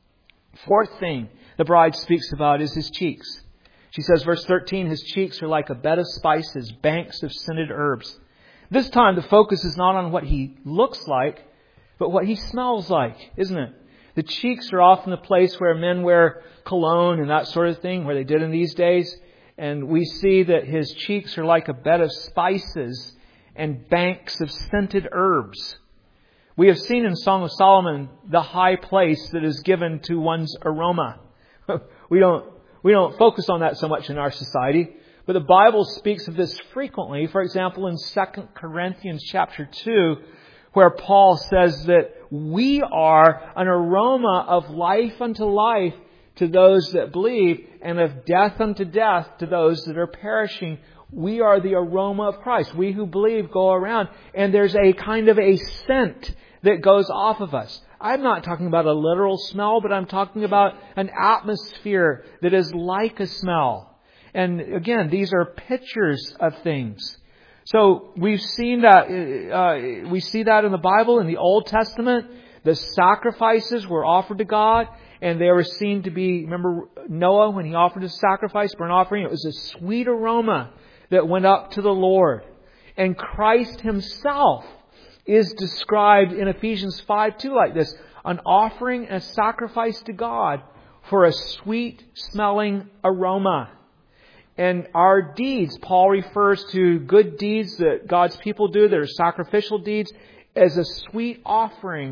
Fourth thing the bride speaks about is His cheeks. She says, verse thirteen, His cheeks are like a bed of spices, banks of scented herbs. This time the focus is not on what He looks like, but what He smells like, isn't it? The cheeks are often the place where men wear cologne and that sort of thing, where they did in these days. And we see that His cheeks are like a bed of spices and banks of scented herbs. We have seen in Song of Solomon the high place that is given to one's aroma. We don't, we don't focus on that so much in our society. But the Bible speaks of this frequently. For example, in Second Corinthians chapter two, where Paul says that we are an aroma of life unto life to those that believe, and of death unto death to those that are perishing. We are the aroma of Christ. We who believe go around, and there's a kind of a scent that goes off of us. I'm not talking about a literal smell, but I'm talking about an atmosphere that is like a smell. And again, these are pictures of things. So we've seen that, uh, we see that in the Bible, in the Old Testament. The sacrifices were offered to God, and they were seen to be, remember Noah, when he offered his sacrifice, burnt offering, it was a sweet aroma that went up to the Lord. And Christ Himself is described in Ephesians five two like this: an offering and a sacrifice to God for a sweet smelling aroma. And our deeds, Paul refers to good deeds that God's people do, that are sacrificial deeds, as a sweet offering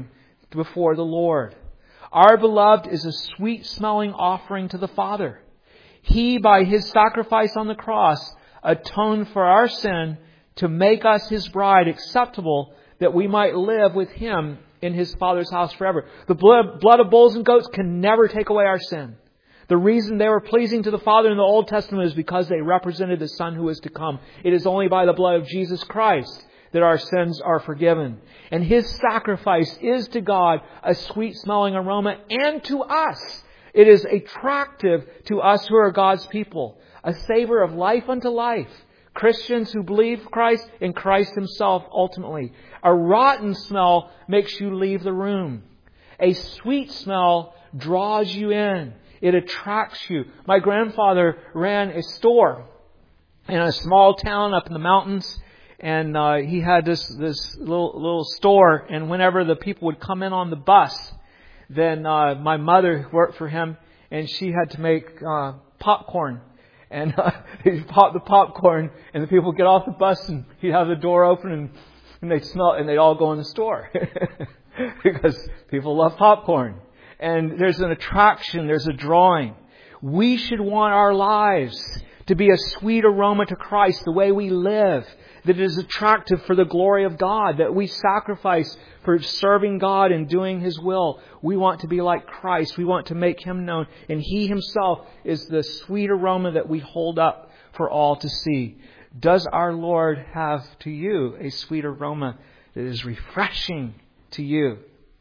before the Lord. Our beloved is a sweet-smelling offering to the Father. He, by His sacrifice on the cross, atoned for our sin to make us His bride acceptable, that we might live with Him in His Father's house forever. The blood, blood of bulls and goats can never take away our sin. The reason they were pleasing to the Father in the Old Testament is because they represented the Son who is to come. It is only by the blood of Jesus Christ that our sins are forgiven. And His sacrifice is to God a sweet-smelling aroma, and to us it is attractive to us who are God's people. A savor of life unto life. Christians who believe Christ and Christ Himself ultimately. A rotten smell makes you leave the room. A sweet smell draws you in. It attracts you. My grandfather ran a store in a small town up in the mountains. And uh, he had this this little little store, and whenever the people would come in on the bus, then uh, my mother worked for him, and she had to make uh, popcorn. And uh, he'd pop the popcorn, and the people would get off the bus, and he'd have the door open, and, and they'd smell it, and they'd all go in the store because people love popcorn. And there's an attraction, there's a drawing. We should want our lives to be a sweet aroma to Christ, the way we live, that is attractive for the glory of God, that we sacrifice for serving God and doing His will. We want to be like Christ. We want to make Him known. And He Himself is the sweet aroma that we hold up for all to see. Does our Lord have to you a sweet aroma that is refreshing to you?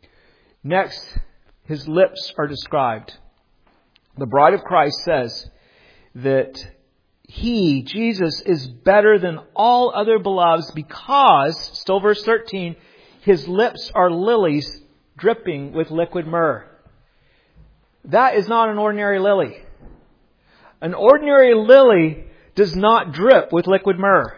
Next, His lips are described. The bride of Christ says that He, Jesus, is better than all other beloveds because, still verse thirteen, His lips are lilies dripping with liquid myrrh. That is not an ordinary lily. An ordinary lily does not drip with liquid myrrh.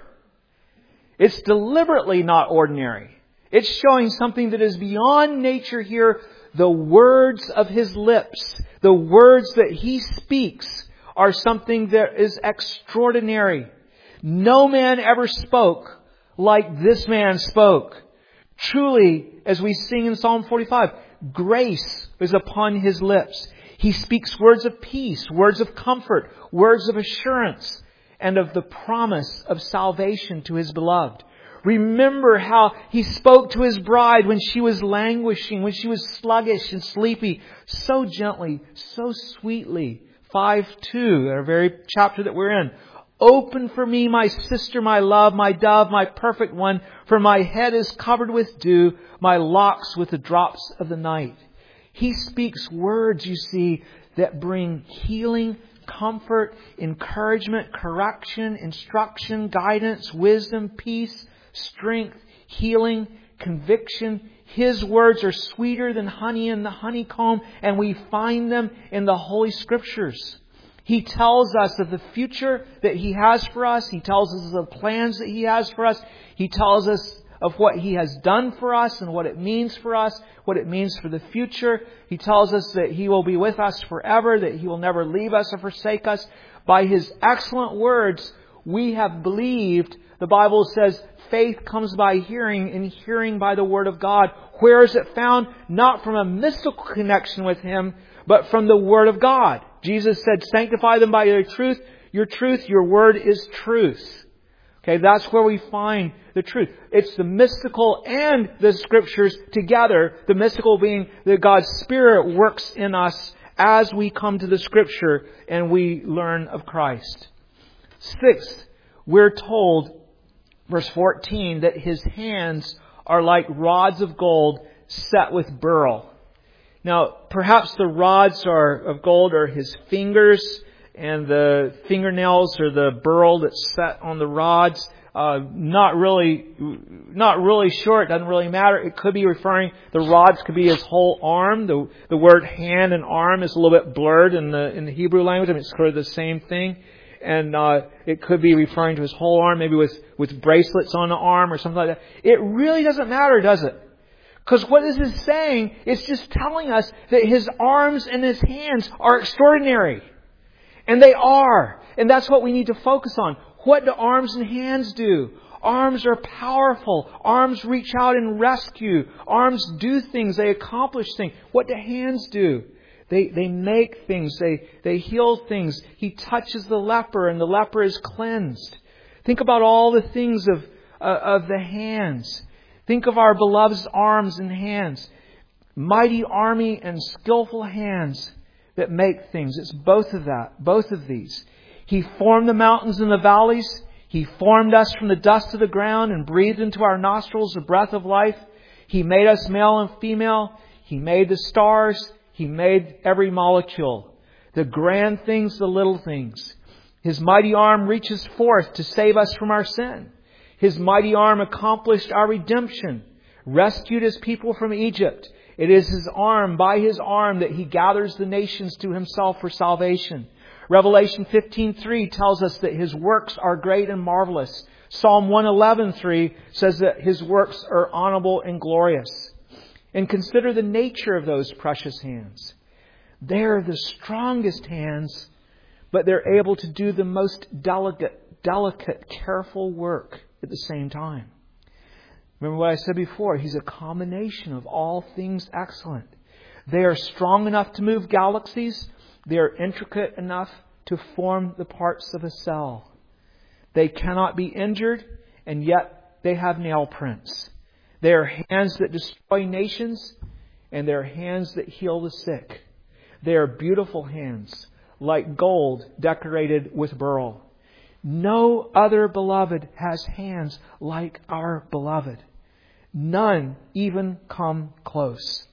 It's deliberately not ordinary. It's showing something that is beyond nature here. The words of His lips, the words that He speaks, are something that is extraordinary. No man ever spoke like this man spoke. Truly, as we sing in Psalm forty-five, grace is upon His lips. He speaks words of peace, words of comfort, words of assurance, and of the promise of salvation to His beloved. Remember how He spoke to His bride when she was languishing, when she was sluggish and sleepy, so gently, so sweetly. five two, our very chapter that we're in. Open for me, my sister, my love, my dove, my perfect one, for my head is covered with dew, my locks with the drops of the night. He speaks words, you see, that bring healing, comfort, encouragement, correction, instruction, guidance, wisdom, peace, strength, healing, conviction. His words are sweeter than honey in the honeycomb, and we find them in the Holy Scriptures. He tells us of the future that He has for us. He tells us of the plans that He has for us. He tells us of what He has done for us and what it means for us, what it means for the future. He tells us that He will be with us forever, that He will never leave us or forsake us. By His excellent words, we have believed. The Bible says faith comes by hearing, and hearing by the Word of God. Where is it found? Not from a mystical connection with Him, but from the Word of God. Jesus said, sanctify them by your truth. Your truth, your Word is truth. Okay, that's where we find the truth. It's the mystical and the Scriptures together. The mystical being that God's Spirit works in us as we come to the Scripture and we learn of Christ. Sixth, we're told, verse fourteen, that His hands are like rods of gold set with beryl. Now, perhaps the rods are of gold are His fingers, and the fingernails are the beryl that's set on the rods. Uh, not really, not really sure. It doesn't really matter. It could be referring, the rods could be His whole arm. The the word hand and arm is a little bit blurred in the in the Hebrew language. I mean, it's sort of the same thing. And uh, it could be referring to His whole arm, maybe with, with bracelets on the arm or something like that. It really doesn't matter, does it? Because what this is saying, it's just telling us that His arms and His hands are extraordinary. And they are. And that's what we need to focus on. What do arms and hands do? Arms are powerful. Arms reach out and rescue. Arms do things. They accomplish things. What do hands do? They they make things. They, they heal things. He touches the leper and the leper is cleansed. Think about all the things of, uh, of the hands. Think of our beloved's arms and hands. Mighty army and skillful hands that make things. It's both of that, both of these. He formed the mountains and the valleys. He formed us from the dust of the ground and breathed into our nostrils the breath of life. He made us male and female. He made the stars. He made every molecule. The grand things, the little things. His mighty arm reaches forth to save us from our sin. His mighty arm accomplished our redemption, rescued His people from Egypt. It is His arm, by His arm, that He gathers the nations to Himself for salvation. Revelation fifteen three tells us that His works are great and marvelous. Psalm one eleven three says that His works are honorable and glorious. And consider the nature of those precious hands. They're the strongest hands, but they're able to do the most delicate, delicate, careful work at the same time. Remember what I said before, He's a combination of all things excellent. They are strong enough to move galaxies. They are intricate enough to form the parts of a cell. They cannot be injured, and yet they have nail prints. They are hands that destroy nations, and they are hands that heal the sick. They are beautiful hands, like gold decorated with beryl. No other beloved has hands like our beloved. None even come close.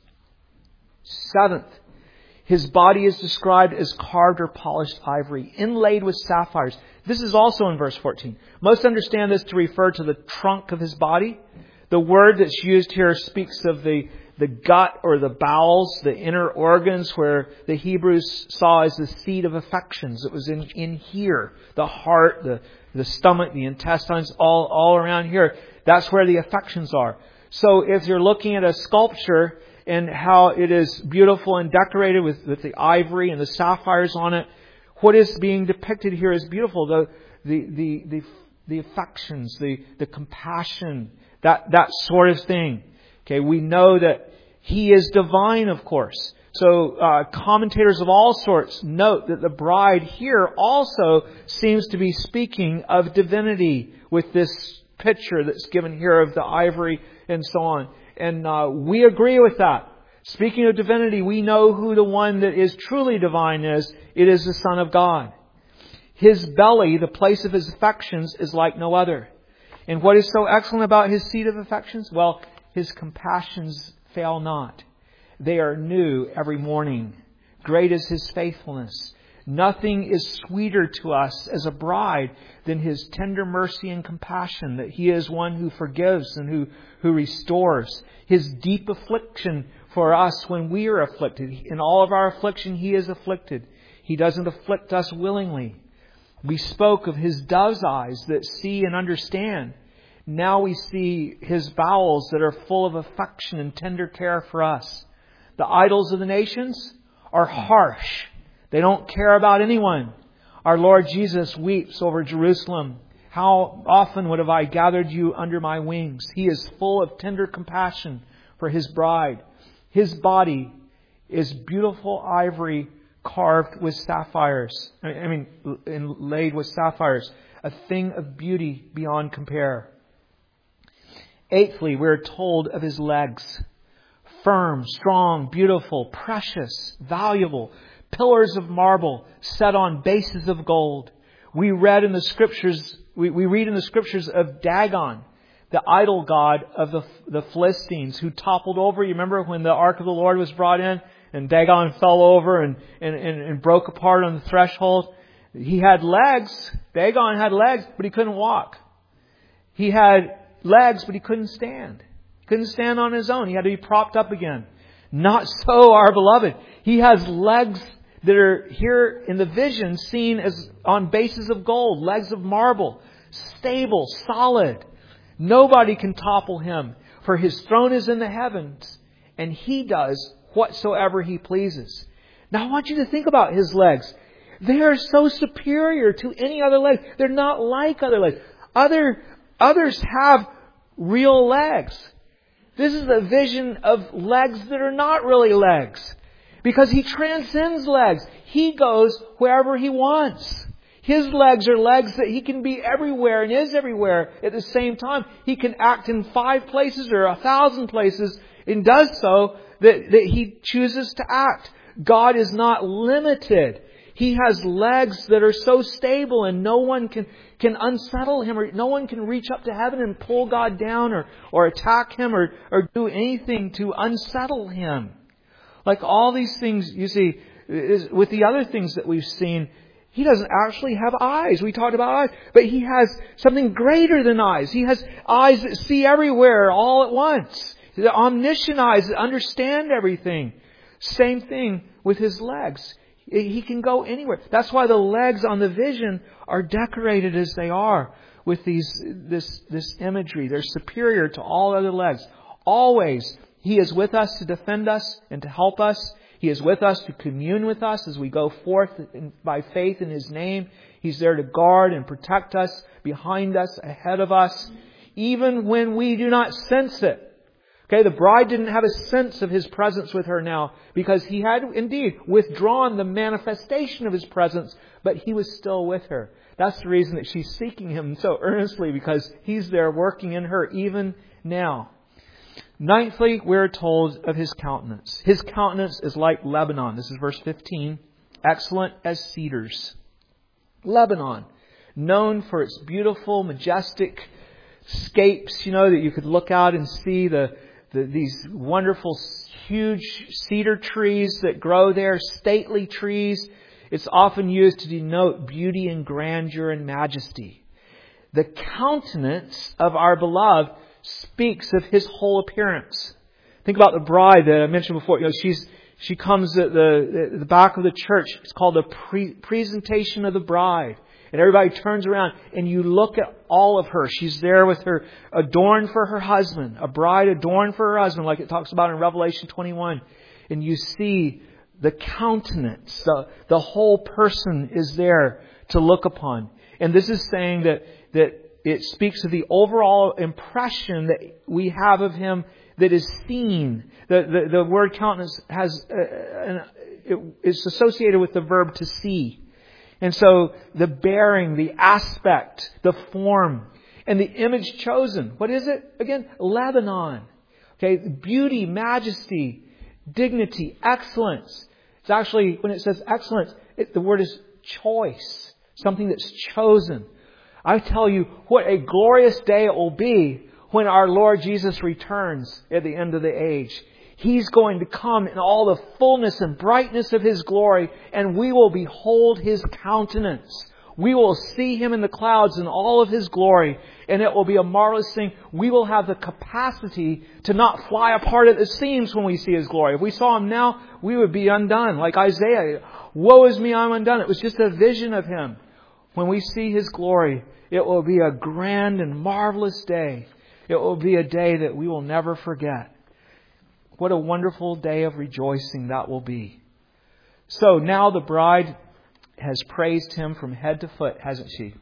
Seventh, His body is described as carved or polished ivory, inlaid with sapphires. This is also in verse fourteen. Most understand this to refer to the trunk of His body. The word that's used here speaks of the, the gut or the bowels, the inner organs where the Hebrews saw as the seat of affections. It was in, in here. The heart, the, the stomach, the intestines, all, all around here. That's where the affections are. So if you're looking at a sculpture and how it is beautiful and decorated with, with the ivory and the sapphires on it, what is being depicted here is beautiful. The the the the, the affections, the, the compassion, that, that sort of thing. Okay, we know that He is divine, of course. So uh, commentators of all sorts note that the bride here also seems to be speaking of divinity with this picture that's given here of the ivory and so on. And uh, we agree with that. Speaking of divinity, we know who the one that is truly divine is. It is the Son of God. His belly, the place of His affections, is like no other. And what is so excellent about His seat of affections? Well, His compassions fail not. They are new every morning. Great is His faithfulness. Nothing is sweeter to us as a bride than His tender mercy and compassion, that He is one who forgives and who, who restores. His deep affliction for us when we are afflicted. In all of our affliction, He is afflicted. He doesn't afflict us willingly. We spoke of His dove's eyes that see and understand. Now we see His bowels that are full of affection and tender care for us. The idols of the nations are harsh. They don't care about anyone. Our Lord Jesus weeps over Jerusalem. How often would have I gathered you under my wings? He is full of tender compassion for His bride. His body is beautiful ivory carved with sapphires. I mean, inlaid with sapphires. A thing of beauty beyond compare. Eighthly, we're told of His legs. Firm, strong, beautiful, precious, valuable. Pillars of marble set on bases of gold. We read in the scriptures, we, we read in the scriptures of Dagon, the idol god of the, the Philistines, who toppled over. You remember when the ark of the Lord was brought in and Dagon fell over and, and, and, and broke apart on the threshold? He had legs. Dagon had legs, but he couldn't walk. He had legs, but he couldn't stand. He couldn't stand on his own. He had to be propped up again. Not so our beloved. He has legs that are here in the vision seen as on bases of gold, legs of marble, stable, solid. Nobody can topple Him, for His throne is in the heavens, and He does whatsoever He pleases. Now I want you to think about His legs. They are so superior to any other leg. They're not like other legs. Other Others have real legs. This is a vision of legs that are not really legs. Because He transcends legs. He goes wherever He wants. His legs are legs that He can be everywhere and is everywhere at the same time. He can act in five places or a thousand places and does so that, that He chooses to act. God is not limited. He has legs that are so stable and no one can, can unsettle Him, or no one can reach up to heaven and pull God down or, or attack Him or, or do anything to unsettle Him. Like all these things, you see, is, with the other things that we've seen, He doesn't actually have eyes. We talked about eyes. But He has something greater than eyes. He has eyes that see everywhere all at once. The omniscient eyes that understand everything. Same thing with His legs. He can go anywhere. That's why the legs on the vision are decorated as they are with these this this imagery. They're superior to all other legs. Always He is with us to defend us and to help us. He is with us to commune with us as we go forth in, by faith in His name. He's there to guard and protect us, behind us, ahead of us, even when we do not sense it. Okay, the bride didn't have a sense of His presence with her now because He had indeed withdrawn the manifestation of His presence, but He was still with her. That's the reason that she's seeking Him so earnestly, because He's there working in her even now. Ninthly, we're told of His countenance. His countenance is like Lebanon. This is verse fifteen. Excellent as cedars. Lebanon, known for its beautiful, majestic scapes, you know, that you could look out and see the, the these wonderful, huge cedar trees that grow there, stately trees. It's often used to denote beauty and grandeur and majesty. The countenance of our beloved speaks of His whole appearance. Think about the bride that I mentioned before. You know, she's she comes at the at the back of the church. It's called the pre- presentation of the bride, and everybody turns around and you look at all of her. She's there with her adorned for her husband, a bride adorned for her husband, like it talks about in Revelation twenty-one. And you see the countenance, the the whole person is there to look upon. And this is saying that that. It speaks of the overall impression that we have of Him that is seen. The, the, the word countenance has uh, an, it, it's associated with the verb to see. And so the bearing, the aspect, the form, and the image chosen. What is it? Again, Lebanon. Okay, beauty, majesty, dignity, excellence. It's actually, when it says excellence, it, the word is choice. Something that's chosen. I tell you, what a glorious day it will be when our Lord Jesus returns at the end of the age. He's going to come in all the fullness and brightness of His glory, and we will behold His countenance. We will see Him in the clouds in all of His glory, and it will be a marvelous thing. We will have the capacity to not fly apart at the seams when we see His glory. If we saw Him now, we would be undone. Like Isaiah, woe is me, I'm undone. It was just a vision of Him. When we see His glory, it will be a grand and marvelous day. It will be a day that we will never forget. What a wonderful day of rejoicing that will be. So now the bride has praised Him from head to foot, hasn't she?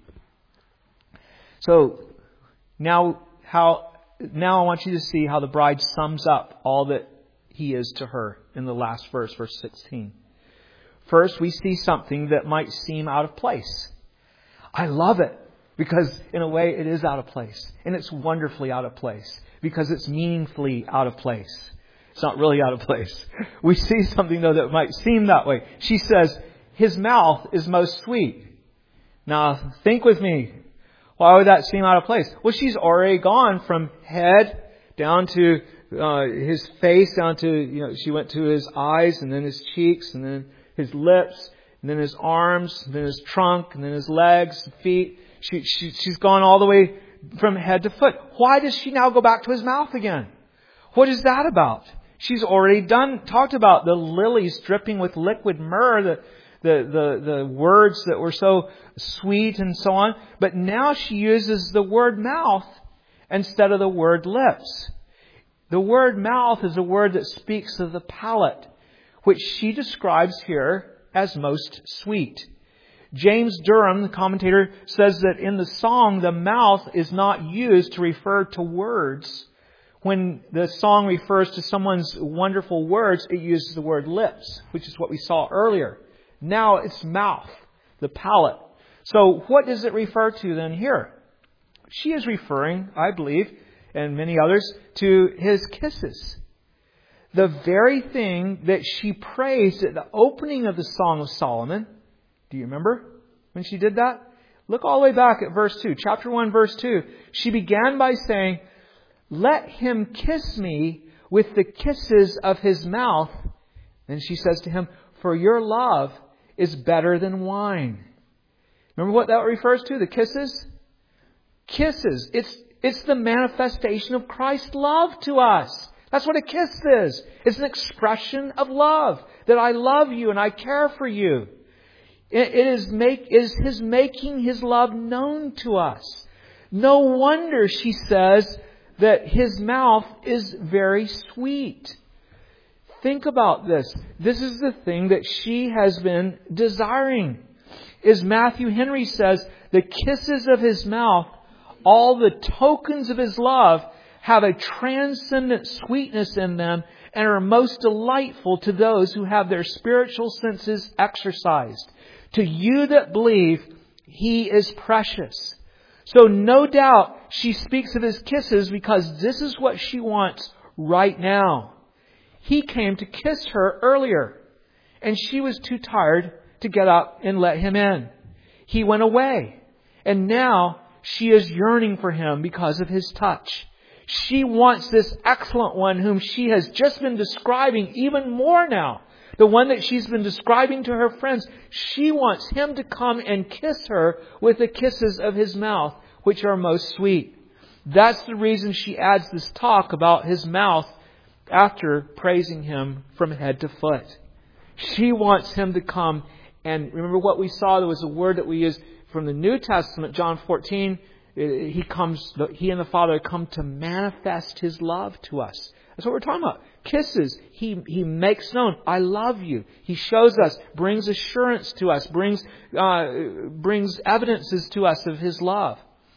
So now how now I want you to see how the bride sums up all that He is to her in the last verse, verse sixteen. First, we see something that might seem out of place. I love it because in a way it is out of place. And it's wonderfully out of place because it's meaningfully out of place. It's not really out of place. We see something though that might seem that way. She says, His mouth is most sweet. Now think with me. Why would that seem out of place? Well, she's already gone from head down to uh, His face, down to, you know, she went to His eyes and then His cheeks and then His lips. And then His arms, and then His trunk, and then His legs, feet. She, she, she's gone all the way from head to foot. Why does she now go back to His mouth again? What is that about? She's already done, talked about the lilies dripping with liquid myrrh, the, the, the, the words that were so sweet and so on. But now she uses the word mouth instead of the word lips. The word mouth is a word that speaks of the palate, which she describes here as most sweet. James Durham, the commentator, says that in the song, the mouth is not used to refer to words. When the song refers to someone's wonderful words, it uses the word lips, which is what we saw earlier. Now it's mouth, the palate. So what does it refer to then here? She is referring, I believe, and many others, to his kisses. The very thing that she praised at the opening of the Song of Solomon. Do you remember when she did that? Look all the way back at verse two. Chapter one, verse two. She began by saying, "Let him kiss me with the kisses of his mouth." And she says to him, "For your love is better than wine." Remember what that refers to? The kisses? Kisses. It's, it's the manifestation of Christ's love to us. That's what a kiss is. It's an expression of love. That I love you and I care for you. It, it is make, it is His making His love known to us. No wonder, she says, that His mouth is very sweet. Think about this. This is the thing that she has been desiring. As Matthew Henry says, the kisses of His mouth, all the tokens of His love, have a transcendent sweetness in them and are most delightful to those who have their spiritual senses exercised. To you that believe, He is precious. So no doubt she speaks of His kisses because this is what she wants right now. He came to kiss her earlier, and she was too tired to get up and let Him in. He went away, and now she is yearning for Him because of His touch. She wants this excellent one whom she has just been describing even more now. The one that she's been describing to her friends. She wants Him to come and kiss her with the kisses of His mouth, which are most sweet. That's the reason she adds this talk about His mouth after praising Him from head to foot. She wants Him to come. And remember what we saw? There was a word that we used from the New Testament, John fourteen. He comes, He and the Father come to manifest His love to us. That's what we're talking about. Kisses. He, he makes known, I love you. He shows us, brings assurance to us, brings, uh, brings evidences to us of His love.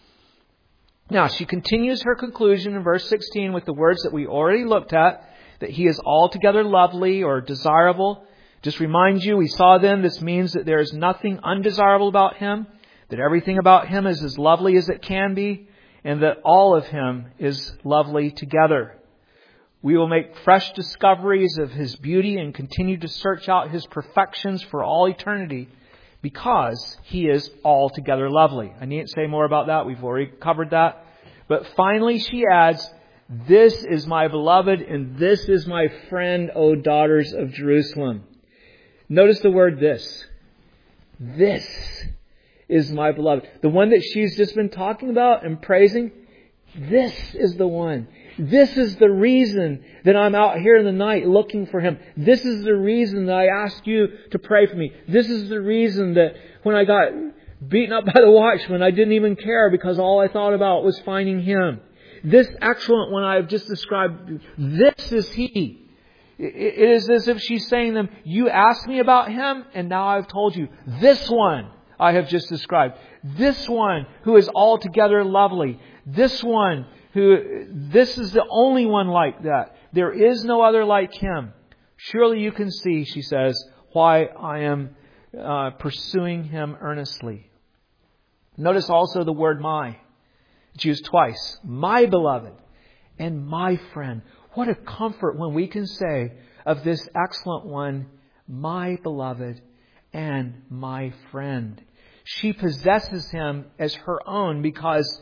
Now, she continues her conclusion in verse sixteen with the words that we already looked at, that He is altogether lovely or desirable. Just remind you, we saw then, this means that there is nothing undesirable about Him, that everything about Him is as lovely as it can be, and that all of Him is lovely together. We will make fresh discoveries of His beauty and continue to search out His perfections for all eternity because He is altogether lovely. I needn't say more about that. We've already covered that. But finally she adds, "This is my beloved and this is my friend, O daughters of Jerusalem." Notice the word this. This is my beloved. The one that she's just been talking about and praising, this is the one. This is the reason that I'm out here in the night looking for Him. This is the reason that I ask you to pray for me. This is the reason that when I got beaten up by the watchman, I didn't even care because all I thought about was finding Him. This excellent one I have just described, this is He. It is as if she's saying to them, you asked me about Him and now I've told you. This one I have just described. This one who is altogether lovely. This one who, this is the only one like that. There is no other like Him. Surely you can see, she says, why I am uh, pursuing Him earnestly. Notice also the word my. It's used twice. My beloved and my friend. What a comfort when we can say of this excellent one, my beloved and my friend. She possesses Him as her own because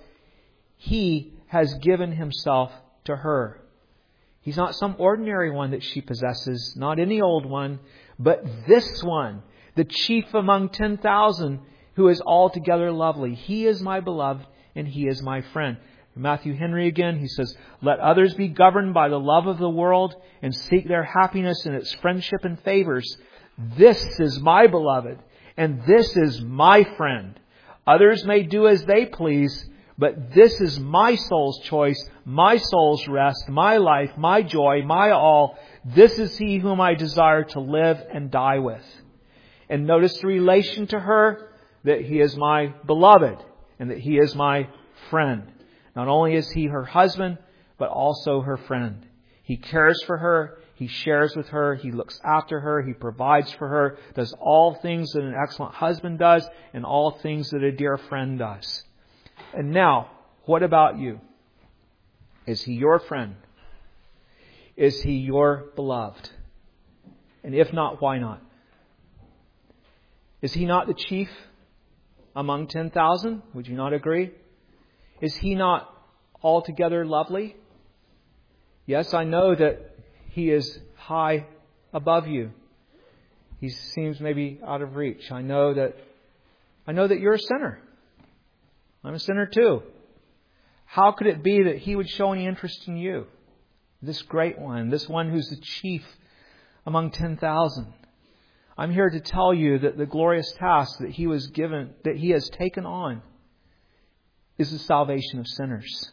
He has given Himself to her. He's not some ordinary one that she possesses, not any old one, but this one, the chief among ten thousand, who is altogether lovely. He is my beloved and He is my friend. Matthew Henry again, he says, let others be governed by the love of the world and seek their happiness in its friendship and favors. This is my beloved and this is my friend. Others may do as they please, but this is my soul's choice, my soul's rest, my life, my joy, my all. This is He whom I desire to live and die with. And notice the relation to her. that He is my beloved and that He is my friend. Not only is He her husband, but also her friend. He cares for her. He shares with her. He looks after her. He provides for her. Does all things that an excellent husband does and all things that a dear friend does. And now, what about you? Is He your friend? Is He your beloved? And if not, why not? Is He not the chief among ten thousand? Would you not agree? Is He not altogether lovely? Yes, I know that He is high above you. He seems maybe out of reach. I know that I know that you're a sinner. I'm a sinner too. How could it be that He would show any interest in you? This great one, this one who's the chief among ten thousand. I'm here to tell you that the glorious task that He was given, that He has taken on, is the salvation of sinners.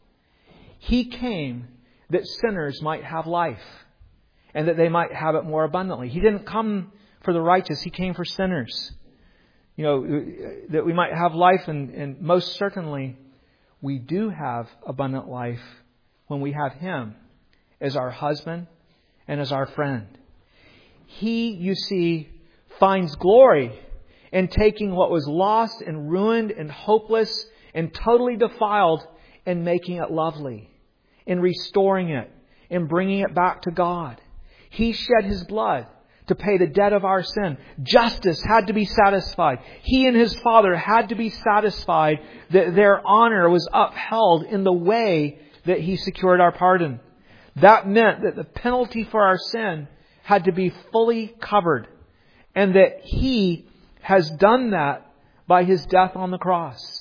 He came that sinners might have life and that they might have it more abundantly. He didn't come for the righteous. He came for sinners. You know, that we might have life, and, and most certainly we do have abundant life when we have Him as our husband and as our friend. He, you see, finds glory in taking what was lost and ruined and hopeless and totally defiled and making it lovely, in restoring it, in bringing it back to God. He shed His blood to pay the debt of our sin. Justice had to be satisfied. He and His Father had to be satisfied that their honor was upheld in the way that He secured our pardon. That meant that the penalty for our sin had to be fully covered, and that He has done that by His death on the cross.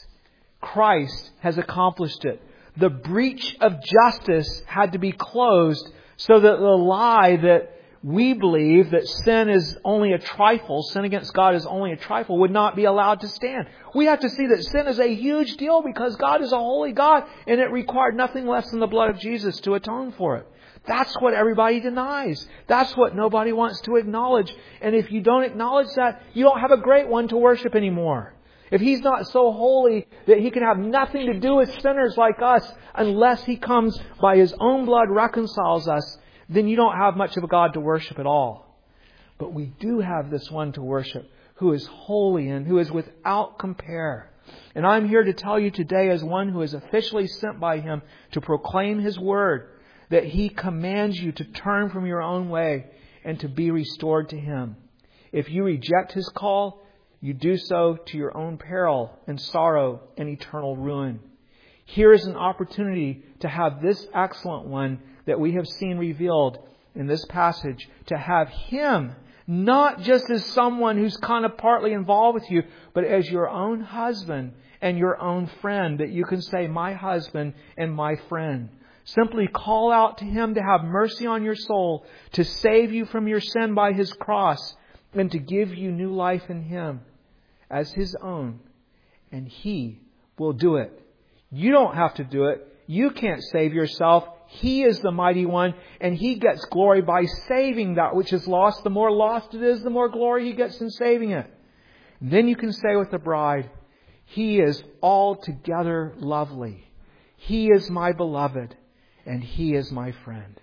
Christ has accomplished it. The breach of justice had to be closed so that the lie that we believe that sin is only a trifle, sin against God is only a trifle, would not be allowed to stand. We have to see that sin is a huge deal because God is a holy God and it required nothing less than the blood of Jesus to atone for it. That's what everybody denies. That's what nobody wants to acknowledge. And if you don't acknowledge that, you don't have a great one to worship anymore. If He's not so holy that He can have nothing to do with sinners like us unless He comes by His own blood, reconciles us, then you don't have much of a God to worship at all. But we do have this one to worship who is holy and who is without compare. And I'm here to tell you today, as one who is officially sent by Him to proclaim His word, that He commands you to turn from your own way and to be restored to Him. If you reject His call, you do so to your own peril and sorrow and eternal ruin. Here is an opportunity to have this excellent one that we have seen revealed in this passage, to have Him not just as someone who's kind of partly involved with you, but as your own husband and your own friend, that you can say, my husband and my friend. Simply call out to Him to have mercy on your soul, to save you from your sin by His cross, and to give you new life in Him as His own. And He will do it. You don't have to do it. You can't save yourself. He is the mighty one, and He gets glory by saving that which is lost. The more lost it is, the more glory He gets in saving it. And then you can say with the bride, He is altogether lovely. He is my beloved, and He is my friend.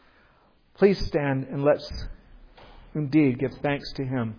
Please stand and let's indeed give thanks to Him.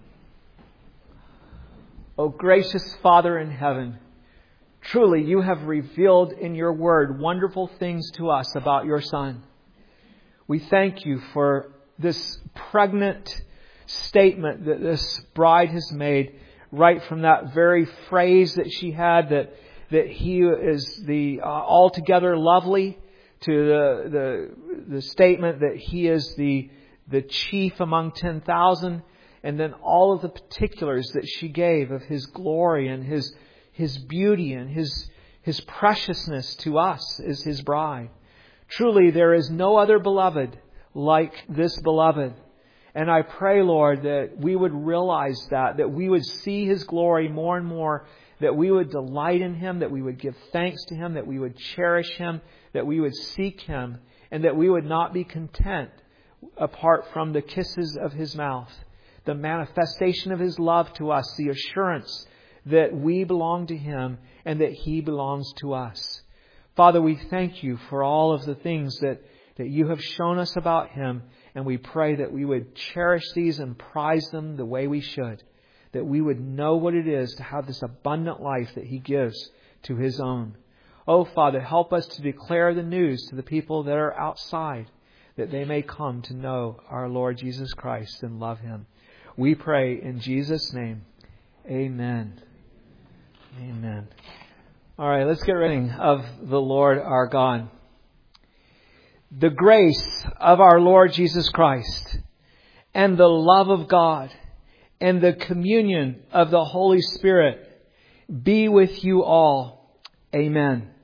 O gracious Father in heaven, truly you have revealed in your word wonderful things to us about your Son. We thank you for this pregnant statement that this bride has made right from that very phrase that she had, that that He is the uh, altogether lovely, to the, the the statement that He is the the chief among ten thousand, and then all of the particulars that she gave of His glory and His His beauty and His His preciousness to us as His bride. Truly, there is no other beloved like this beloved. And I pray, Lord, that we would realize that, that we would see His glory more and more, that we would delight in Him, that we would give thanks to Him, that we would cherish Him, that we would seek Him, and that we would not be content apart from the kisses of His mouth, the manifestation of His love to us, the assurance that we belong to Him and that He belongs to us. Father, we thank You for all of the things that, that You have shown us about Him, and we pray that we would cherish these and prize them the way we should, that we would know what it is to have this abundant life that He gives to His own. Oh, Father, help us to declare the news to the people that are outside, that they may come to know our Lord Jesus Christ and love Him. We pray in Jesus' name. Amen. Amen. All right, let's get ready of the Lord our God. The grace of our Lord Jesus Christ and the love of God and the communion of the Holy Spirit be with you all. Amen.